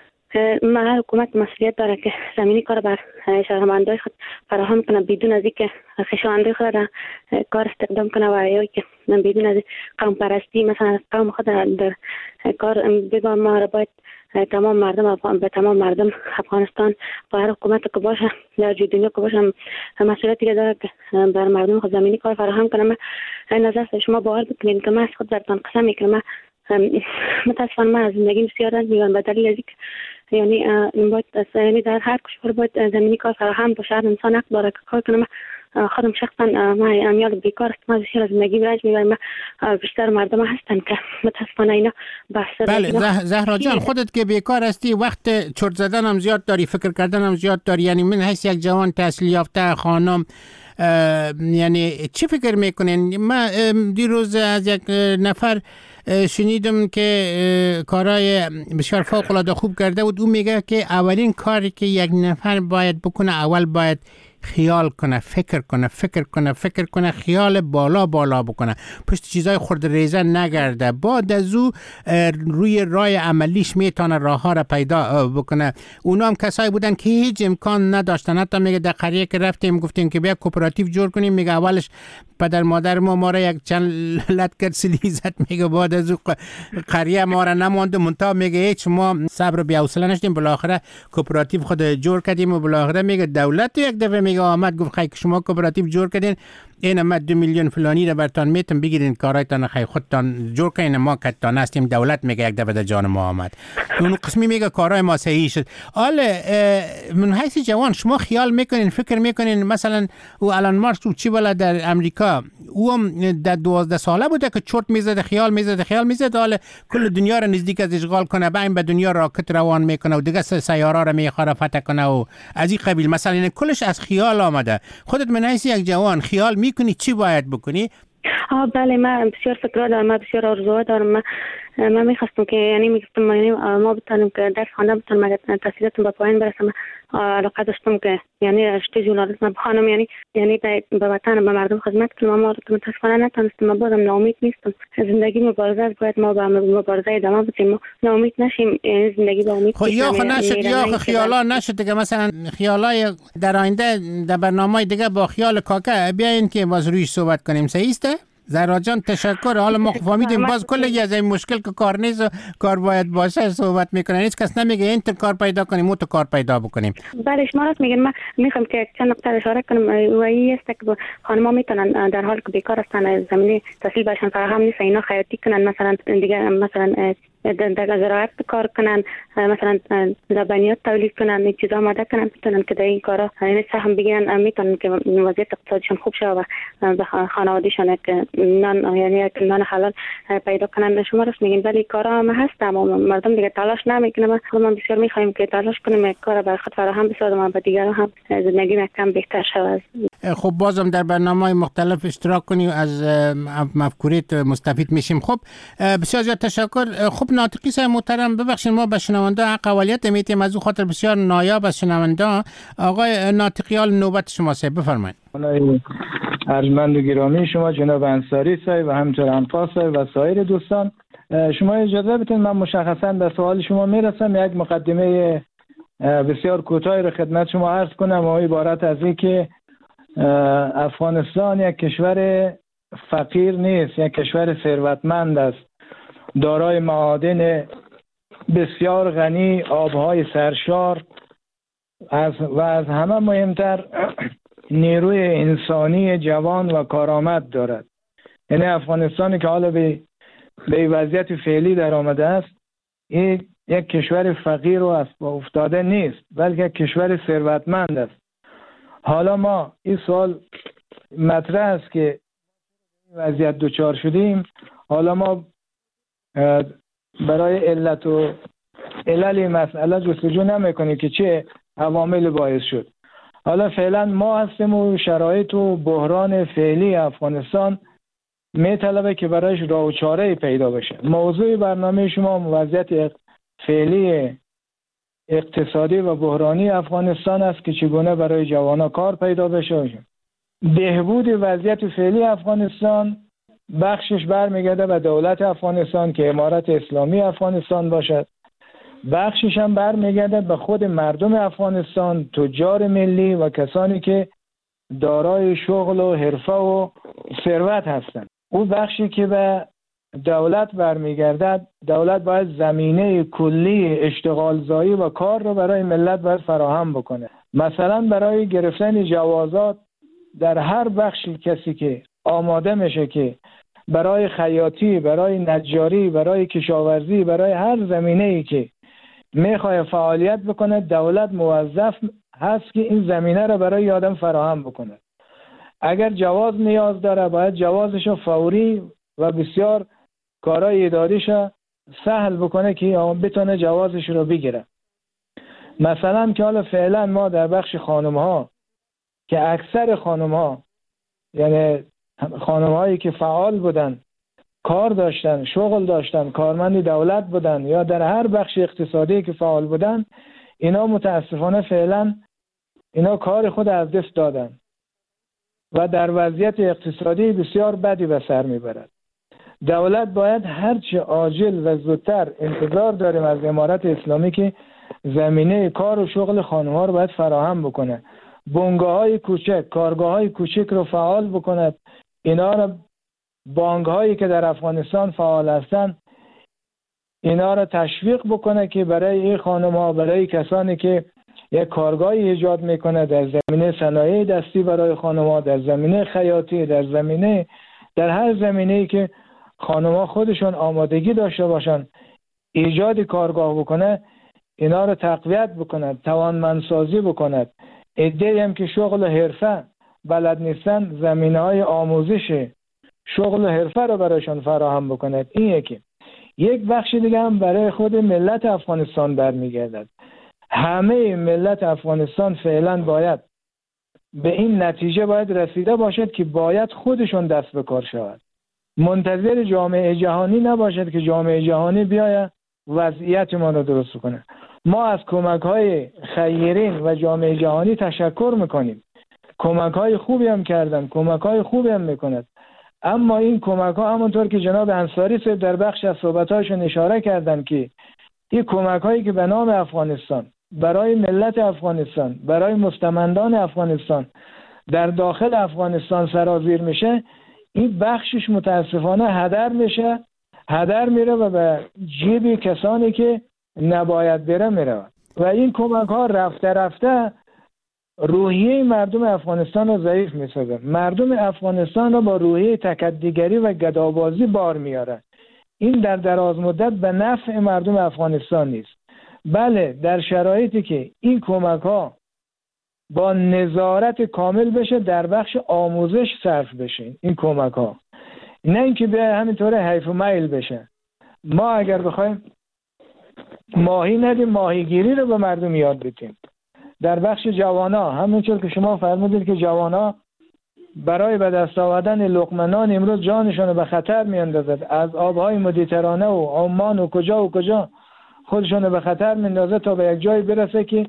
ما حکومت مسئولیت داره که زمینی کار بر شهروندای خود فراهم کنه بدون از اینکه خشونده خود را کار استخدام کنه و یا که بدون از قوم پرستی مثلا قوم خود در کار بگم. ما را باید تمام مردم به تمام مردم افغانستان با هر حکومت که باشه در دنیا که باشه مسئولیتی داره که بر مردم خود زمینی کار فراهم کنه. من نظر شما باور بکنید که من از خود براتون قسم میکنم، متاسفانه من از زندگی بسیار رنج میبرم به دلیل از یعنی باید یعنی در هر کشور باید زمینی کار فراهم باشه، هر انسان حق داره که کار کنه. من خودم شخصا من امیال بیکار است، من بسیار از زندگی رنج میبرم. بیشتر مردم هستن که متاسفانه اینا بحث. بله زهرا جان خودت که بیکار هستی وقت چرت زدن هم زیاد داری، فکر کردن هم زیاد داری. یعنی من حیث یک جوان تحصیل یافته خانم یعنی چی فکر میکنین؟ من دیروز از یک نفر شنیدم که کارهای بسیار فوق العاده خوب کرده بود. او میگه که اولین کاری که یک نفر باید بکنه اول باید خیال کنه، فکر کنه فکر کنه فکر کنه خیال بالا بالا بکنه، پشت چیزای خرد ریزه نگرده. بعد از او روی راه عملیش میتونه راه ها را پیدا بکنه. اونا هم کسایی بودن که هیچ امکان نداشتن. حتی میگه در قریه که رفتیم گفتیم که بیا کوپراتیو جور کنیم، میگه اولش پدر مادر ما ما را یک چند لط کرد سلی زد، میگه بعد از او قریه ما را نماند. منتها میگه هیچ ما صبر و بی‌حوصله نشدیم، بالاخره کوپراتیو خود جور کردیم و بالاخره میگه دولت یک دفعه میگه آمد گفت خیلی شما کوپراتیو جور کردین، این ما دو میلیون فلانی را برتان میتون بگیرین کارایتان خیلی خودتان جور کنین، ما کتان هستیم. دولت میگه یک دفعه در جان ما آمد. اون قسمی میگه کارای ما صحیح شد. حالا من حیث جوان شما خیال میکنین فکر میکنین مثلا او الان مارکس او چی بالا در امریکا او هم در دوازده ساله بوده که چرت میزد خیال میزد خیال میزد حالا کل دنیا را نزدیک از اشغال کنه، بعد به دنیا راکت روان میکنه و دیگه سیاره را میخوره فتح کنه و از این قبیل. مثلا این کلش از خیال آمده. خودت من حیث یک جوان خیال میکنی چی باید بکنی؟ آه بله من بسیار فکر دارم، من بسیار آرزوها دارم. من من میخواستم که یعنی میگفتم یعنی ما بتونیم که درس خواندن بتونیم اگر تحصیلاتم به پایان برسم، علاقه داشتم که یعنی رشته ژورنالیسم بخوانم، یعنی یعنی به وطن به مردم خدمت کنم، اما متاسفانه نتونستم. بازم ناامید نیستم. زندگی مبارزه است، باید ما به مبارزه ادامه بدیم، ناامید نشیم. یعنی زندگی با امید خب یا خو نشد یا خو خیالا نشد که مثلا خیالای در آینده در برنامه دیگه با خیال کاکا بیاین که باز رویش صحبت کنیم. صحیح است؟ زهرا جان تشکر. حالا ما فهمیدیم باز کلی از این مشکل که کار نیست و کار باید باشه صحبت میکنن. هیچ کس نمیگه این تو کار پیدا کنیم اون تو کار پیدا بکنیم. بله شما راست میگین. من میخوام که چند نکته اشاره کنم و این است که خانم‌ها میتونن در حالی که بیکار هستن زمینه تحصیل بهشون فراهم نیست اینا خیاطی کنن، مثلا دیگه مثلا در زراعت کار کنن، مثلا لبنیات تولید کنن، این چیزا آماده کنن، میتونن که در این کارا یعنی سهم بگیرن، میتونن که وضعیت اقتصادیشون خوب شه و به خانواده‌شون که نان یعنی نان حلال پیدا کنن. شما راست میگین ولی کارا هم هست اما مردم دیگه تلاش نمیکنن. ما بسیار میخوایم که تلاش کنیم کارا برای خود فراهم بسازیم و به دیگران هم زندگی کم بهتر شود. خب بازم در برنامه‌های مختلف اشتراک کنیم، از مفکوریت مستفید میشیم. خب بسیار زیاد تشکر. خب ناطقی صاحب محترم ببخشید ما به شنونده اقوالیت میتیم از او خاطر بسیار نایاب از شنونده. آقای ناطقیال نوبت شما صاحب بفرمایید. ارجمند و گرامی شما جناب انصاری صاحب و همینطور انفاس صاحب و سایر دوستان، شما اجازه بدین من مشخصا به سوال شما میرسم. یک مقدمه بسیار کوتاهی رو خدمت شما عرض کنم و عبارت از این که افغانستان یک کشور فقیر نیست، یک کشور ثروتمند است، دارای معادن بسیار غنی، آبهای سرشار از و از همه مهمتر نیروی انسانی جوان و کارآمد دارد. یعنی افغانستانی که حالا به به وضعیت فعلی در آمده است، این یک کشور فقیر و افتاده نیست بلکه یک کشور ثروتمند است. حالا ما این سوال مطرح است که وضعیت دوچار شدیم، حالا ما برای علت و علل مسئله جستجو نمیکنیم که چه عوامل باعث شد. حالا فعلا ما هستیم و شرایط و بحران فعلی افغانستان میطلبه که برایش راه و چاره پیدا بشه. موضوع برنامه شما وضعیت فعلی اقتصادی و بحرانی افغانستان است که چگونه برای جوانان کار پیدا بشه. بهبود وضعیت فعلی افغانستان بخشش برمیگرده به دولت افغانستان که امارت اسلامی افغانستان باشد، بخشش هم برمیگرده به خود مردم افغانستان، تجار ملی و کسانی که دارای شغل و حرفه و ثروت هستند. او بخشی که به دولت برمیگردد، دولت باید زمینه کلی اشتغال زایی و کار رو برای ملت باید فراهم بکنه. مثلا برای گرفتن جوازات در هر بخشی کسی که آماده میشه که برای خیاطی، برای نجاری، برای کشاورزی، برای هر زمینه‌ای که میخواد فعالیت بکنه، دولت موظف هست که این زمینه رو برای آدم فراهم بکنه. اگر جواز نیاز داره باید جوازش رو فوری و بسیار کارهای اداریش سهل بکنه که بتونه جوازش رو بگیره. مثلا که حالا فعلا ما در بخش خانم ها که اکثر خانم ها یعنی خانم هایی که فعال بودن، کار داشتن، شغل داشتن، کارمند دولت بودن یا در هر بخش اقتصادی که فعال بودن، اینا متاسفانه فعلا اینا کار خود از دست دادن و در وضعیت اقتصادی بسیار بدی به سر میبرد. دولت باید هرچه عاجل و زودتر، انتظار داریم از امارت اسلامی که زمینه کار و شغل خانم‌ها رو باید فراهم بکنه. بنگاه‌های کوچک، کارگاه‌های کوچک رو فعال بکند. اینا رو بانک‌هایی که در افغانستان فعال هستند اینا رو تشویق بکنه که برای این خانم‌ها، برای کسانی که یک کارگاهی ایجاد میکنه در زمینه صنایع دستی برای خانم‌ها، در زمینه خیاطی، در زمینه در هر زمینه‌ای که خانم‌ها خودشون آمادگی داشته باشن ایجاد کارگاه بکنه، اینا رو تقویت بکنه، توانمندسازی بکنه. عده‌ای هم که شغل و حرفه بلد نیستن، زمینه‌های آموزش شغل و حرفه رو برایشون فراهم بکنه. این یکی. یک بخش دیگه هم برای خود ملت افغانستان برمیگردد. همه ملت افغانستان فعلا باید به این نتیجه باید رسیده باشد که باید خودشون دست به کار شود. منتظر جامعه جهانی نباشد که جامعه جهانی بیاید وضعیت ما را درست کنه. ما از کمک‌های خیرین و جامعه جهانی تشکر میکنیم، کمک‌های خوبی هم کردن، کمک‌های خوبی هم میکند، اما این کمک‌ها همونطور که جناب انصاری صاحب در بخش از صحبت‌هاشون اشاره کردن که این کمک‌هایی که به نام افغانستان برای ملت افغانستان، برای مستمندان افغانستان در داخل افغانستان سرازیر میشه، این بخشش متاسفانه هدر میشه، هدر میره و به جیب کسانی که نباید بره میره و این کمک‌ها رفته رفته روحیه مردم افغانستان رو ضعیف میسازه. مردم افغانستان رو با روحیه تکدیگری و گدابازی بار میاره. این در دراز مدت به نفع مردم افغانستان نیست. بله، در شرایطی که این کمک‌ها با نظارت کامل بشه، در بخش آموزش صرف بشه این کمک‌ها، نه اینکه به همینطوره حیف و میل بشه. ما اگر بخوایم ماهی ندیم، ماهیگیری رو به مردم یاد بدیم. در بخش جوانا همونطور که شما فرمودید که جوانا برای به دست آوردن لقمه نان امروز جانشون رو به خطر میاندازد، از آبهای مدیترانه و عمان و کجا و کجا خودشون رو به خطر میاندازه تا به یک جایی برسه که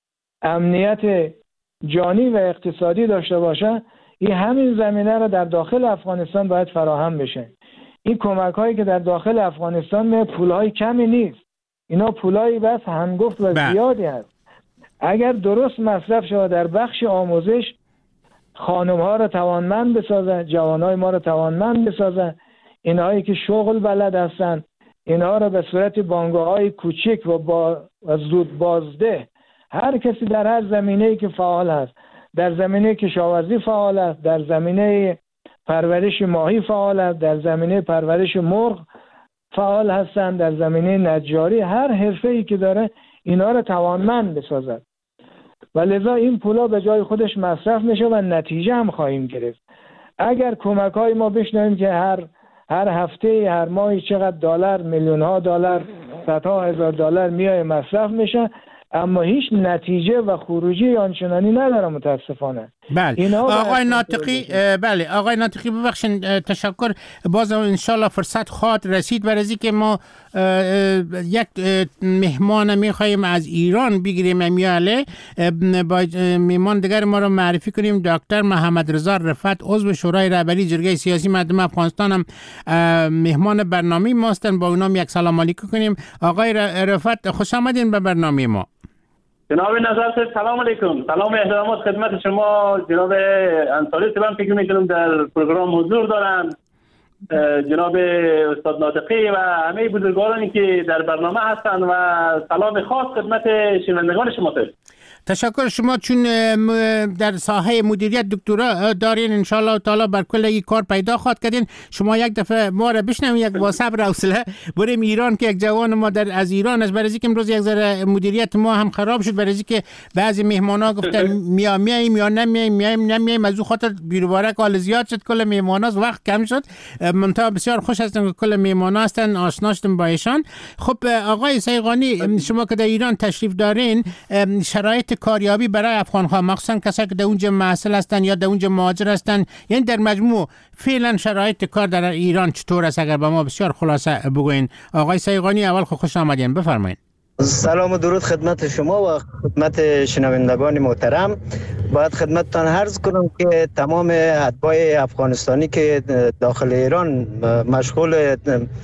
امنیت جانی و اقتصادی داشته باشه. این همین زمینه رو در داخل افغانستان باید فراهم بشه. این کمک هایی که در داخل افغانستان می پولهای کمی نیست، اینا پولایی بس هنگفت و زیادی هست. اگر درست مصرف شود در بخش آموزش، خانم ها رو توانمند بسازه، جوان های ما رو توانمند بسازه، اینهایی که شغل بلد هستن اینها رو به صورت بانگاه های کوچک و با زود بازده، هر کسی در هر زمینه‌ای که فعال است، در زمینه کشاورزی فعال است، در زمینه پرورش ماهی فعال است، در زمینه پرورش مرغ فعال هستند، در زمینه نجاری، هر حرفه‌ای که داره اینا رو توانمند بسازد و لذا این پولا به جای خودش مصرف میشه و نتیجه هم خواهیم گرفت. اگر کمک های ما بشنویم که هر هر هفته هر ماه چقدر دلار، میلیون ها دلار، صدها هزار دلار میای مصرف میشه، اما هیچ نتیجه و خروجی آنچنانی نداره متاسفانه. بله آقای ناطقی، بله آقای ناطقی ببخشید، تشکر. باز انشالله فرصت خواهد رسید برای اینکه ما یک مهمان میخوایم از ایران بگیریم میاله، با مهمان دیگر ما رو معرفی کنیم. دکتر محمد رضا رفعت، عضو شورای رهبری جرگه سیاسی مردم افغانستان هم مهمان برنامه ما هستند، با اونام یک سلام علیکم کنیم. آقای رفعت خوش آمدین به برنامه ما. جناب نظر سلام علیکم. سلام احترامات خدمت شما جناب انصاری صاحب، فکر میکنم در پروگرام حضور دارن، جناب استاد ناطقی و همه بزرگوارانی که در برنامه هستند و سلام خاص خدمت شنوندگان شما هست. تشکر. شما چون در ساحه مدیریت دکترا دارین، انشالله تعالی بر کل این کار پیدا خواهد کردین. شما یک دفعه ما را بشنوید، یک با صبر و حوصله بریم ایران که یک جوان ما در از ایران است، برای اینکه امروز یک ذره مدیریت ما هم خراب شد، برای اینکه بعضی مهمانا گفتن میا میایم یا نمیایم، میایم نمیایم، از اون خاطر بیروباره کال زیاد شد، کل مهمانا وقت کم شد. منتها بسیار خوش هستم که کل مهمانا هستن، آشنا شدم با ایشان. خب آقای سیغانی، شما که در ایران تشریف دارین، شرایط کاریابی برای افغان‌ها، مخصوصا کسایی که در اونجا محصل هستن یا در اونجا مهاجر هستن، یعنی در مجموع فعلا شرایط کار در ایران چطور است؟ اگر با ما بسیار خلاصه بگوین. آقای سیغانی، اول خوش آمدین، بفرمایید. سلام و درود خدمت شما و خدمت شنوندگان محترم. باید خدمتتان عرض کنم که تمام اتباع افغانستانی که داخل ایران مشغول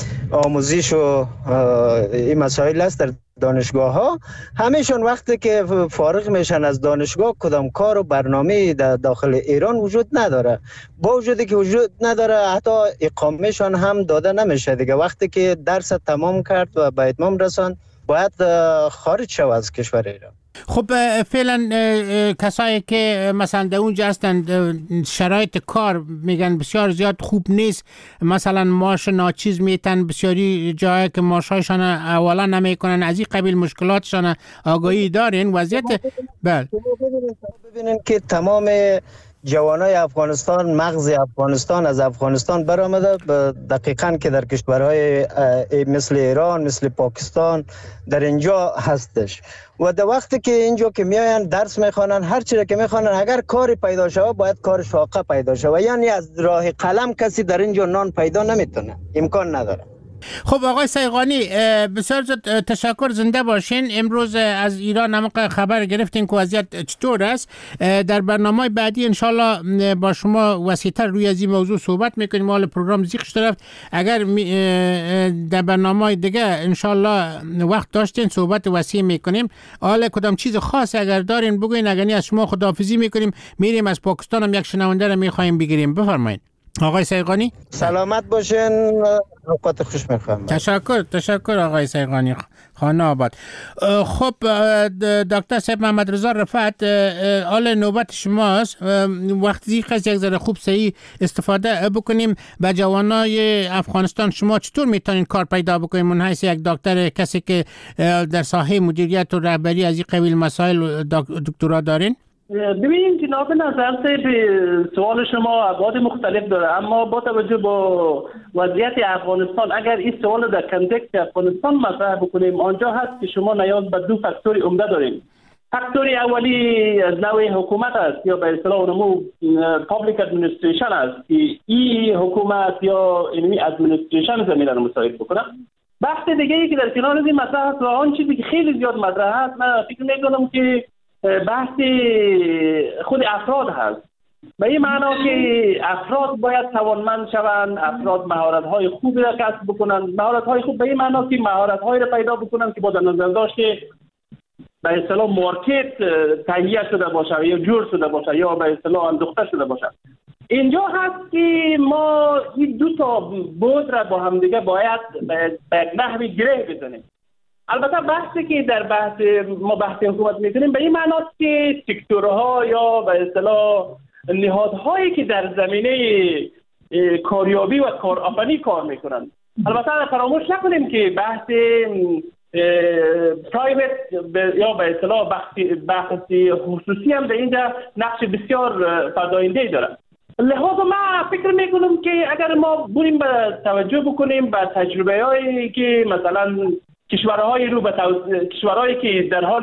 آموزش و این مسائل است در دانشگاه ها، همیشون وقتی که فارغ میشن از دانشگاه کدام کار و برنامه داخل ایران وجود نداره. با وجودی که وجود نداره، حتی اقامهشان هم داده نمیشه دیگه. وقتی که درس تمام کرد و به اتمام رساند، باید خارج شود از کشور ایران. خب فعلا کسایی که مثلا در اونجا هستن شرایط کار میگن بسیار زیاد خوب نیست، مثلا معاش ناچیز میتن، بسیاری جایی که معاشایشان اولا نمیکنن، از این قبیل مشکلاتشان آگاهی دارین وضعیت؟ بله ببینین که تمام جوانای افغانستان، مغز افغانستان از افغانستان برآمده، دقیقاً که در کشورهای مثل ایران، مثل پاکستان در اینجا هستش. و در وقتی که اینجا که میاین درس میخوانن، هر چیزی که میخوانن، اگر کاری پیدا شود باید کار شاقه پیدا شود، یعنی از راه قلم کسی در اینجا نان پیدا نمیتونه، امکان نداره. خب آقای سیغانی، بسیار زیاد تشکر، زنده باشین. امروز از ایران هم خبر گرفتین که وضعیت چطور است. در برنامه بعدی انشالله با شما وسیع‌تر روی از این موضوع صحبت میکنیم. حال پروگرام زیخش طرف اگر در برنامه دیگه انشالله وقت داشتین صحبت وسیع میکنیم. حال کدام چیز خاص اگر دارین بگوین، اگر از شما خداحافظی میکنیم، میریم از پاکستان هم یک شنونده رو میخوایم بگیریم. بفرمایید آقای سیغانی. سلامت باشین، اوقات خوش میخوام. تشکر تشکر آقای سیغانی، خانه آباد. خب دکتر صاحب محمد رضا رفعت، حال نوبت شماست. وقتی خیلی یک ذره خوب صحیح استفاده بکنیم به جوانای افغانستان. شما چطور میتونین کار پیدا بکنین من حیث یک دکتر، کسی که در ساحه مدیریت و رهبری از این قبیل مسائل دکترا دارین؟ ببینید جناب نظر به سوال شما ابعاد مختلف داره، اما با توجه با وضعیت افغانستان اگر این سوال در کانتکست افغانستان مطرح بکنیم، آنجا هست که شما نیاز به دو فاکتور عمده داریم. فاکتور اولی از نوع حکومت است یا به اصطلاح نمو پابلیک ادمنستریشن است که این حکومت یا اینمی ادمنستریشن زمینه رو مساعد بکنه. بحث دیگه ای که در کنار این مطرح است و آن چیزی که خیلی زیاد مطرح است، من فکر می‌کنم که بحث خود افراد هست. به این معنا که افراد باید توانمند شوند، افراد مهارت‌های خوبی را کسب بکنند. مهارت‌های خوب به این معنا که مهارت‌هایی را پیدا بکنند که با در نظر داشت به اصطلاح مارکت تهیه شده باشه یا جور شده باشه یا به اصطلاح اندوخته شده باشه. اینجا هست که ما این دو تا بود را با هم دیگه باید به یک نحوی گره بزنیم. البته بحثی که در بحث ما بحث حکومت میکنیم به این معناست که سکتورها یا به اصطلاح نهادهایی که در زمینه کاریابی و کارآفرینی کار میکنن. البته فراموش نکنیم که بحث پرایوت یا به اصطلاح بحث خصوصی هم در اینجا نقش بسیار فزاینده داره. لحاظا من فکر میکنم که اگر ما بریم به توجه بکنیم به تجربه هایی که مثلا کشورهای رو به توسعه، کشورهایی که در حال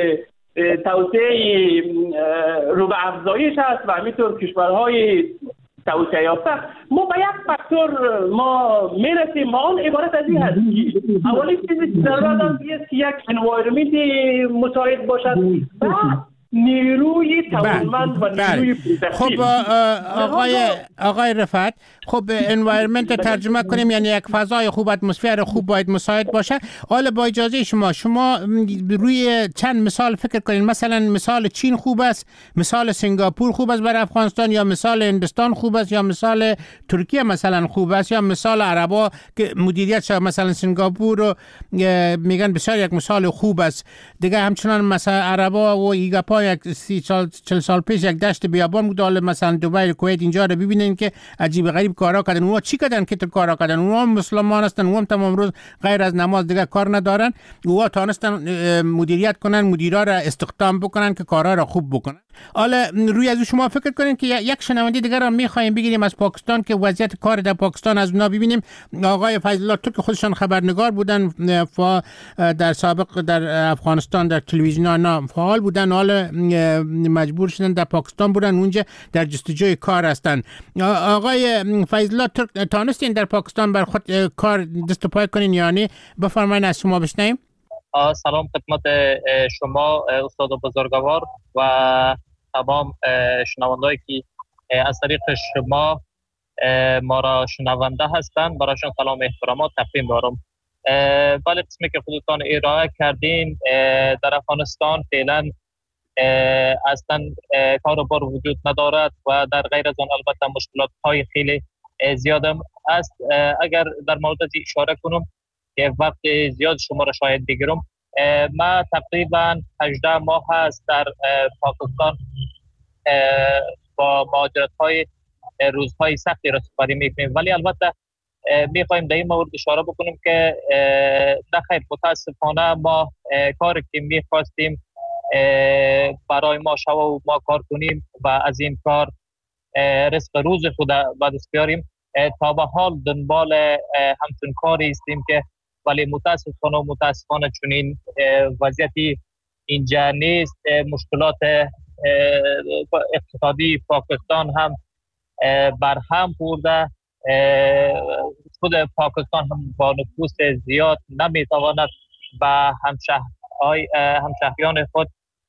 توسعه رو به افزایش هست و همینطور کشورهای توسعه یافته، ما به یک فاکتور ما میرسیم. ما اون عبارت از این هست که اولی چیزی که ضرورت است که یک انوایرمنت مساعد باشد و نیروی توانمند و نیروی خب آقای آقای رفعت، خب انوایرمنت ترجمه کنیم یعنی یک فضای خوب، اتمسفر خوب باید مساعد باشه. حالا با اجازه شما شما روی چند مثال فکر کنین. مثلا مثال چین خوب است، مثال سنگاپور خوب است برای افغانستان، یا مثال هندوستان خوب است، یا مثال ترکیه مثلا خوب است، یا مثال عربا که مدیریت شده مثلا سنگاپور رو میگن بسیار یک مثال خوب است. دیگه همچنان مثلا عربا و ایگاپا یک سی سال چل سال پیش یک دشت بیابان بود. مثلا دبی، کویت اینجا رو ببینین که عجیب غریب کارا کردن. اونها چی کردن که تو کارا کردن؟ اونها مسلمان هستن، اونها تمام روز غیر از نماز دیگه کار ندارن. اونها تونستن مدیریت کنن، مدیرا را استخدام بکنن که کارا را خوب بکنن. حالا روی از شما فکر کنین که یک شنونده دیگر را می‌خوایم بگیریم از پاکستان که وضعیت کار در پاکستان از اونا ببینیم. آقای فیض الله تو که خودشان خبرنگار بودن و در سابق در افغانستان در تلویزیون فعال بودن، حالا مجبور شدن در پاکستان بودن، اونجا در جستجوی کار هستن. آقای فیض الله تو تانستین در پاکستان بر خود کار دست و پای کنین یعنی؟ بفرمایید از شما بشنویم. سلام خدمت شما استاد بزرگوار و تمام شنوندهایی که از طریق شما ما را شنونده هستند. برایشان سلام احترامات تقدیم دارم. بله، قسمی که خودتان ارائه کردین در افغانستان فعلا اصلا کار و بار وجود ندارد و در غیر از آن البته مشکلات های خیلی زیاد است. اگر در مورد از اشاره کنم که وقت زیاد شما را شاید بگیرم، ما تقریبا هجده ماه هست در پاکستان با مهاجرت های روزهای سختی را سپری میکنیم، ولی البته میخوایم در این مورد اشاره بکنیم که نخیر متاسفانه ما کاری که میخواستیم برای ما شوا و ما کار کنیم و از این کار رزق روز خود به دست بیاریم. تا به حال دنبال همچون کاری هستیم که ولی متاسفانه و متاسفانه چنین وضعیتی اینجا نیست. مشکلات اقتصادی پاکستان هم برهم خورده. خود پاکستان هم با نفوذ زیاد نمیتواند به همشهرهای همشهریان خود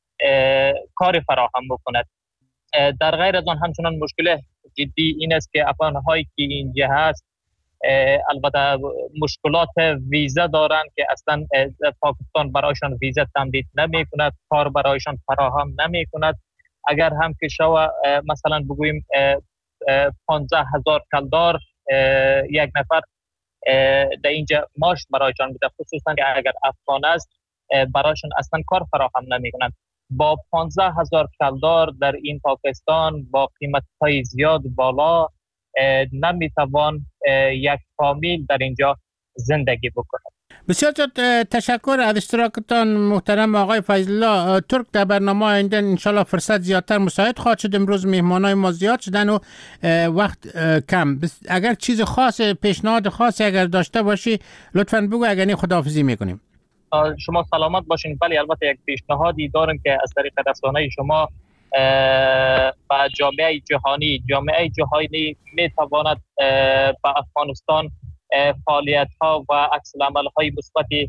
کار فراهم بکند. در غیر از آن همچنان مشکل جدی این است که افغان‌هایی که اینجا هست البته مشکلات ویزا دارند که اصلا پاکستان برایشان ویزا تمدید نمی کند، کار برایشان فراهم نمی کند. اگر هم که شو مثلا بگوییم پانزده هزار کلدار یک نفر در اینجا ماش برایشان میده، خصوصا که اگر افغان است برایشان اصلا کار فراهم نمی کند. با پانزده هزار کلدار در این پاکستان با قیمت های زیاد بالا نمیتوان یک فامیل در اینجا زندگی بکند. بسیار تشکر از اشتراکتان محترم آقای فیض الله ترک. در برنامه آینده انشالله فرصت زیادتر مساعد خواهد شد. امروز مهمانای ما زیاد شدن و وقت کم. اگر چیز خاص پیشنهاد خاصی اگر داشته باشی لطفاً بگو، اگر نه خداحافظی میکنیم. شما سلامت باشین. بله البته یک پیشنهادی دارم که از طریق رسانه شما با جامعه جهانی جامعه جهانی میتواند با افغانستان فعالیت ها و عکس العمل های مثبتی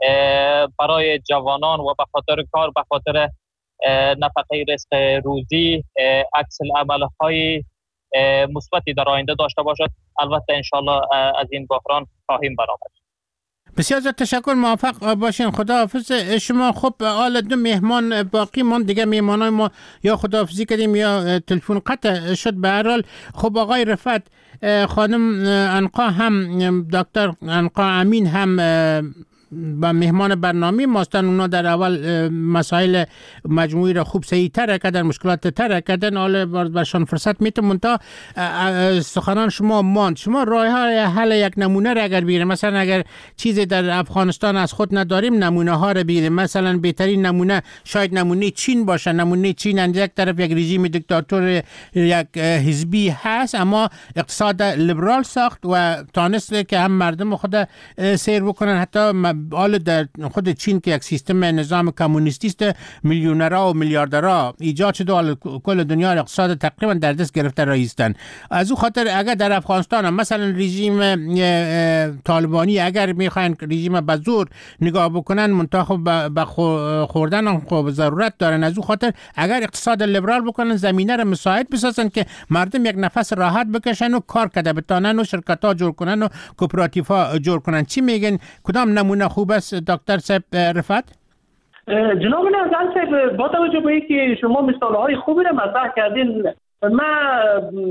برای جوانان و به خاطر کار به خاطر نفقه رزق روزی عکس العمل های مثبتی در آینده داشته باشد. البته انشالله از این بحران خواهیم برآمد. بسیار زیاد تشکر، موفق باشین. خداحافظ شما. خب حالا دو مهمان باقی مون دیگه، مهمانای ما یا خداحافظی کردیم یا تلفن قطع شد. به هر حال خب آقای رفعت، خانم عنقا هم دکتر عنقا امین هم با مهمان برنامه ماستن. اونا در اول مسائل مجموعی را خوب صحیح تر کردن، مشکلات تر کردن. حالا برشان فرصت میتون منتها سخنان شما ماند. شما راه های حل یک نمونه را اگر بگیریم، مثلا اگر چیزی در افغانستان از خود نداریم نمونه ها را بگیریم. مثلا بهترین نمونه شاید نمونه چین باشه. نمونه چین از یک طرف یک رژیم دیکتاتور یک حزبی هست اما اقتصاد لیبرال ساخت و تانست که هم مردم خود سیر بکنن. حتی حال در خود چین که یک سیستم نظام کمونیستی است، میلیونرها و میلیاردرها ایجاد شده، حال کل دنیا اقتصاد تقریبا در دست گرفته رایستن. از او خاطر اگر در افغانستان هم مثلا رژیم طالبانی اگر میخواین رژیم به زور نگاه بکنن منتخب به خوردن خوب ضرورت دارن، از او خاطر اگر اقتصاد لیبرال بکنن زمینه را مساعد بسازن که مردم یک نفس راحت بکشن و کار کرده بتانن و شرکت ها جور کنن و کوپراتیو ها جور کنن. چی میگن؟ کدام نمونه خوب است دکتر صاحب رفعت؟ جناب نازل صاحب، با توجه به اینکه شما مثال های خوبی را مطرح کردین، من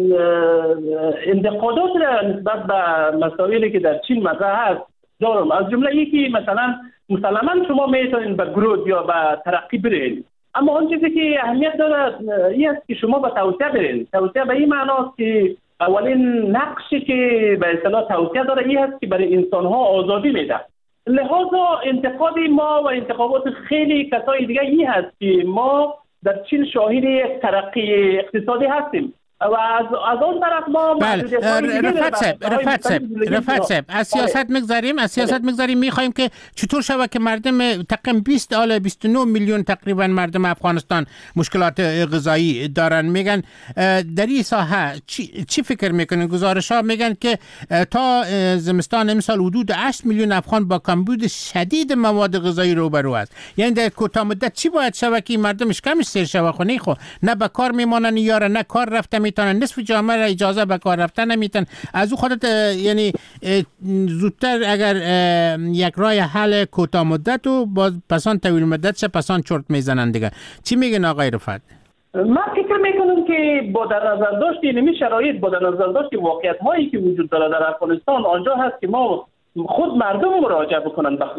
انتقادات را نسبت به مسائلی که در چین مطرح است دارم. از جمله یکی مثلا مسلما شما میتونین به گروث یا به ترقی برین، اما اون چیزی که اهمیت داره این است که شما به توسعه برین. توسعه به این معناست که اولین نقشی که به اصطلاح توسعه داره این است که برای انسان ها آزادی میده. لحاظا انتقادی ما و انتقادات خیلی کسای دیگه این هست که ما در چین شاهد یک ترقی اقتصادی هستیم و از از اون طرف ما رفعت صاحب رفعت صاحب رفعت صاحب از سیاست میگذاریم از سیاست میگذاریم میخوایم که چطور شود که مردم تقریبا بیست الی بیست و نه میلیون تقریبا مردم افغانستان مشکلات غذایی دارن. میگن در این ساحه چی, چی فکر میکنن؟ گزارش ها میگن که تا زمستان امسال حدود هشت میلیون افغان با کمبود شدید مواد غذایی روبرو است. یعنی در کوتاه مدت چی باید شود که مردمش کمش سیر شود؟ خو نه خو نه به کار میمونن یا نه کار رفته میتونن، نصف جامعه را اجازه به کار رفتن نمیتن. از او خودت یعنی زودتر اگر یک راه حل کوتاه مدت و باز پسان طویل مدت شه پسان چرت میزنن دیگه. چی میگن آقای رفعت؟ من فکر میکنم که با در نظر داشت اینمی شرایط با در نظر داشت واقعیت هایی که وجود داره در افغانستان، آنجا هست که ما خود مردم مراجعه بکنن به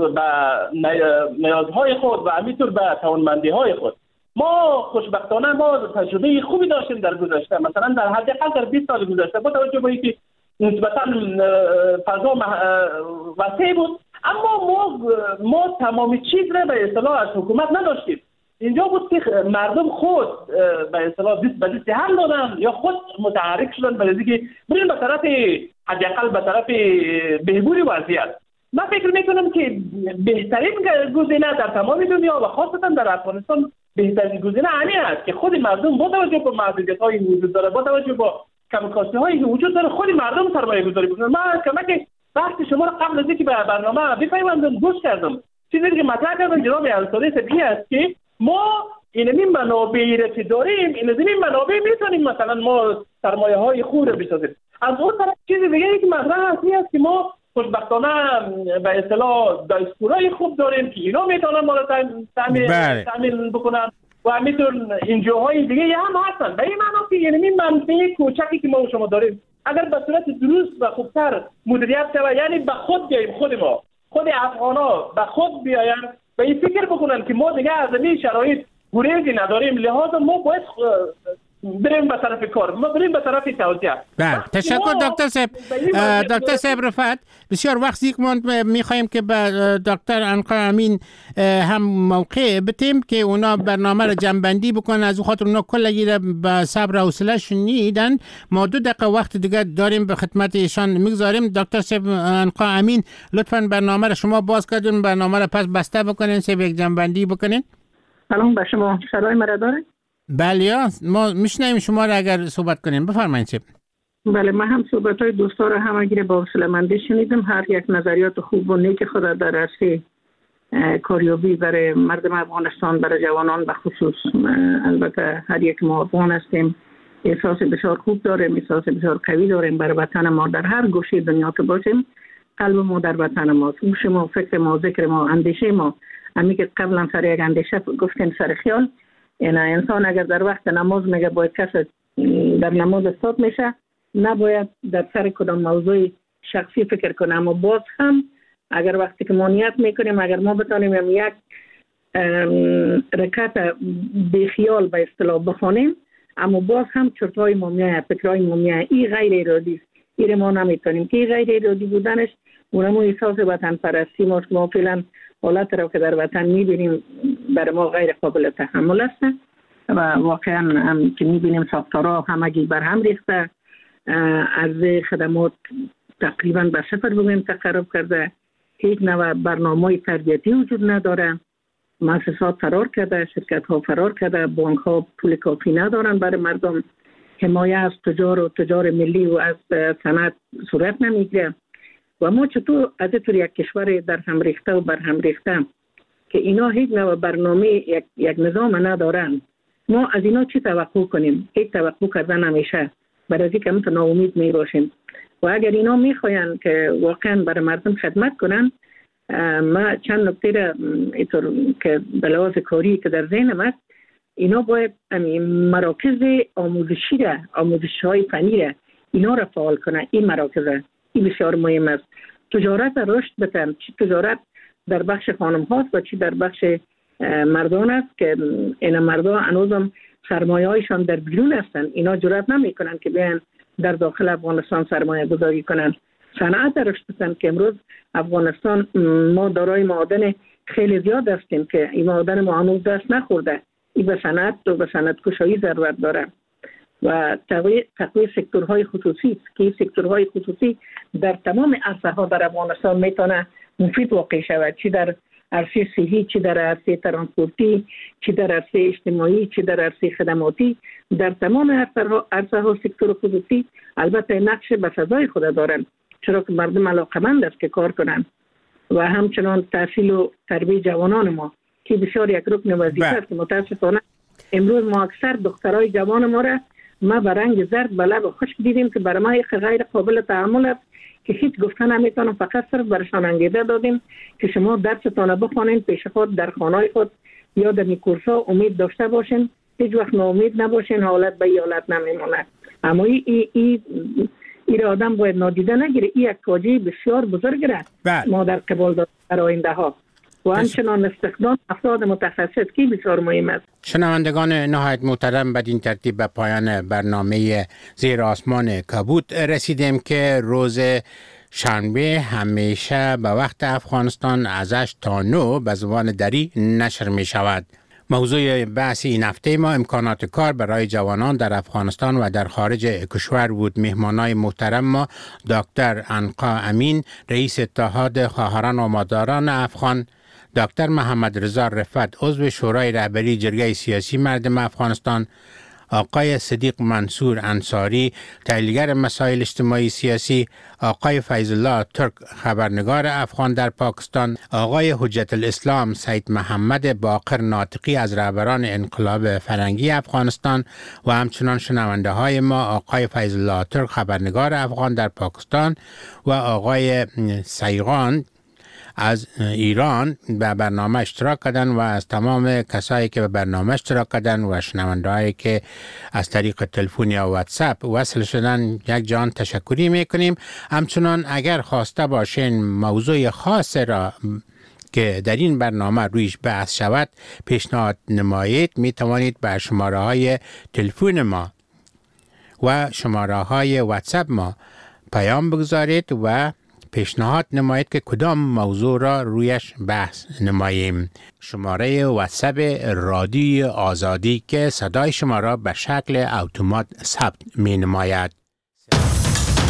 نیازهای خود و همینطور به توانمندی های خود. ما خوشبختانه ما تجربه خوبی داشتیم در گذشته، مثلا در حداقل در بیست سال گذشته با توجه به اینکه نسبتا فضا وسیع بود، اما ما ما تمام چیز را به اصطلاح از حکومت نداشتیم. اینجا بود که مردم خود به اصطلاح دست به دست هم دادن یا خود متحرک شدن برای اینکه بریم به طرف حداقل به طرف بهبود وضعیت. من فکر میکنم که بهترین گزینه در تمام دنیا و خاصتا در افغانستان بهترین گزینه همین است که خود مردم با توجه به محدودیت‌های وجود داره، با توجه به کمکاستی‌هایی که وجود داره، خود مردم سرمایه گذاری بکنن. من کمک بحث شما را قبل از اینکه به برنامه بپیوندم گوش کردم. چیزی که مطرح کردن جناب انصاری صدیقی است که ما اینمی منابعی را که داریم، اینمی منابع میتونیم مثلا ما سرمایه های خوب را بسازیم. از اون طرف چیز دیگه که مطرح است این است که ما خوشبختانه به اصطلاح دستورای خوب داریم که اینا میتونن ما را تامین تامین بکنن و همینطور انجیوهای دیگه هم هستن. به این معنا که یعنی منفعه کوچکی که ما و شما داریم اگر به صورت درست و خوبتر مدیریت شود، یعنی به خود بیاییم، خود ما خود افغانا به خود بیاین و این فکر بکنن که ما دیگه از این شرایط گریزی نداریم، لحاظا ما باید بریم به طرف کار، ما بریم به طرف توجیه. بله، تشکر دکتر صاحب. دکتر صاحب رفعت، بسیار وقت زیکمان میخوایم که به دکتر عنقا امین هم موقع بتیم که اونا برنامه را جنبندی بکنن، از خاطر اونا کلگی را به صبر و حوصله شنیدن. ما دو دقیقه وقت دیگه داریم به خدمت ایشان میگذاریم. دکتر صاحب عنقا امین، لطفاً برنامه را شما باز کردین، برنامه را پس بسته بکنین، سه یک جنبندی بکنین. سلام به شما، صدای مرا داره؟ بله، ما میشنویم شما را اگر صحبت کنیم. بفرمایید. بله، من هم صحبت های دوستا را همگی با حوصله‌مندی شنیدم. هر یک نظریات خوب و نیک خود در راسته کاریابی برای مردم افغانستان، برای جوانان به خصوص. البته هر یک ما افغان هستیم، احساس بسیار خوب داریم، احساس بسیار قوی داریم برای وطن ما. در هر گوشه دنیا که باشیم قلب ما در وطن ما، هوش ما، فکر ما، ذکر ما، اندیشه ما. همین که قبلا سر یک اندیشه گفتیم سر خیال. این انسان اگر در وقت نماز میگه باید کس در نماز استاد میشه، نباید در سر کدام موضوع شخصی فکر کنه. اما باز هم اگر وقتی که ما نیت میکنیم، اگر ما بتانیم یک رکعت بی خیال به اصطلاح بخونیم، اما باز هم چرتهای ما میاد، فکرهای ما میاد، این غیر ارادی است. این ما نمیتونیم که غیر ارادی بودنش اونمو احساس وطن پرستی ما که ما فعلا حالت رو که در وطن میبینیم برای ما غیر قابل تحمل است و واقعا هم که میبینیم ساختارها همگی بر هم ریخته، عرضه خدمات تقریبا به صفر بگویم تقرب کرده، هیچ نوع برنامه تربیتی وجود نداره، مؤسسات فرار کرده، شرکت ها فرار کرده، بانک ها پول کافی ندارن برای مردم، حمایه از تجار و تجار ملی و از صنعت صورت نمیگیره. و ما چطور از طور یک کشور در هم ریخته و بر هم ریخته که اینا هیچ نوع برنامه یک, یک نظام ندارن، ما از اینا چی توقع کنیم؟ هیچ توقع کردن نمیشه، برای اینکه ما ناامید می باشیم. و اگر اینا میخواین که واقعا برای مردم خدمت کنن، ما چند نکته را اینطور که به لحاظ کاری که در ذهنم است، اینا باید مراکز آموزشی را، آموزش های فنی را اینا را فعال کنن. این مراکز این بسیار مهم است. تجارت رشد بتن، چی تجارت در بخش خانم هاست و چی در بخش مردان است که این مردان هنوزم سرمایه هایشان در بیرون هستن، اینا جرأت نمی کنن که بیان در داخل افغانستان سرمایه گذاری کنن. صنعت رشد بتن که امروز افغانستان ما دارای معادن خیلی زیاد هستیم که این معادن ما هنوز دست نخورده. این به صنعت و به صنعت کشایی ضرورت داره و تقویه تقویه سکتورهای خصوصی که سکتورهای خصوصی در تمام عرصه ها در افغانستان میتونه مفید واقع شود، چی در عرصه صحی، چی در عرصه ترانسپورتی، چی در عرصه اجتماعی، چی در عرصه خدماتی. در تمام عرصه ها سکتور خصوصی البته نقش به سزای خود دارن، چرا که مردم علاقمند است که کار کنن و همچنان تحصیل و تربیت جوانان ما که بسیار یک رکن وظیفه است. متاسفانه امروز ما اکثر دخترای جوان ما را ما به رنگ زرد به لب خشک دیدیم که برای ما غیر قابل تحمل است که هیچ گفتن نمیتونم، فقط صرف برشان انگیزه دادیم که شما درستان بخونین، پیش خود در خانه خود یا در کورس‌ها امید داشته باشین، هیچ وقت ناامید نباشین، حالت به حالت نمیمونه. اما این ای ای این آدم باید نادیده نگیره، این یک فاجعه بسیار بزرگ است ما در قبال داریم در آینده ها و همچنان استخدام افراد متخصص که بسیار مهم است. شنوندگان نهایت محترم، بدین ترتیب به پایان برنامه زیر آسمان کبوت رسیدیم که روز شنبه همیشه به وقت افغانستان از هشت تا نه به زبان دری نشر می شود. موضوع بحث این هفته ما امکانات کار برای جوانان در افغانستان و در خارج کشور بود. مهمانای محترم ما دکتر عنقا امین، رئیس اتحاد خواهران و مادران افغان، دکتر محمد رضا رفعت، عضو شورای رهبری جرگه سیاسی مردم افغانستان، آقای صدیق منصور انصاری، تحلیلگر مسائل اجتماعی سیاسی، آقای فیض الله ترک، خبرنگار افغان در پاکستان، آقای حجت الاسلام سید محمد باقر ناطقی از رهبران انقلاب فرنگی افغانستان و همچنان شنونده های ما آقای فیض الله ترک، خبرنگار افغان در پاکستان و آقای سیغان از ایران به برنامه اشتراک کردن و از تمام کسایی که به برنامه اشتراک کردن و شنونده هایی که از طریق تلفن یا واتساپ وصل شدن یک جان تشکری میکنیم. همچنان اگر خواسته باشین موضوع خاص را که در این برنامه رویش بحث شود پیشنهاد نمایید، می توانید به شماره های تلفن ما و شماره های واتساپ ما پیام بگذارید و پیشنهاد نمایید که کدام موضوع را رویش بحث نماییم. شماره واتساپ رادیوی آزادی که صدای شما را به شکل اتومات ثبت می نماید.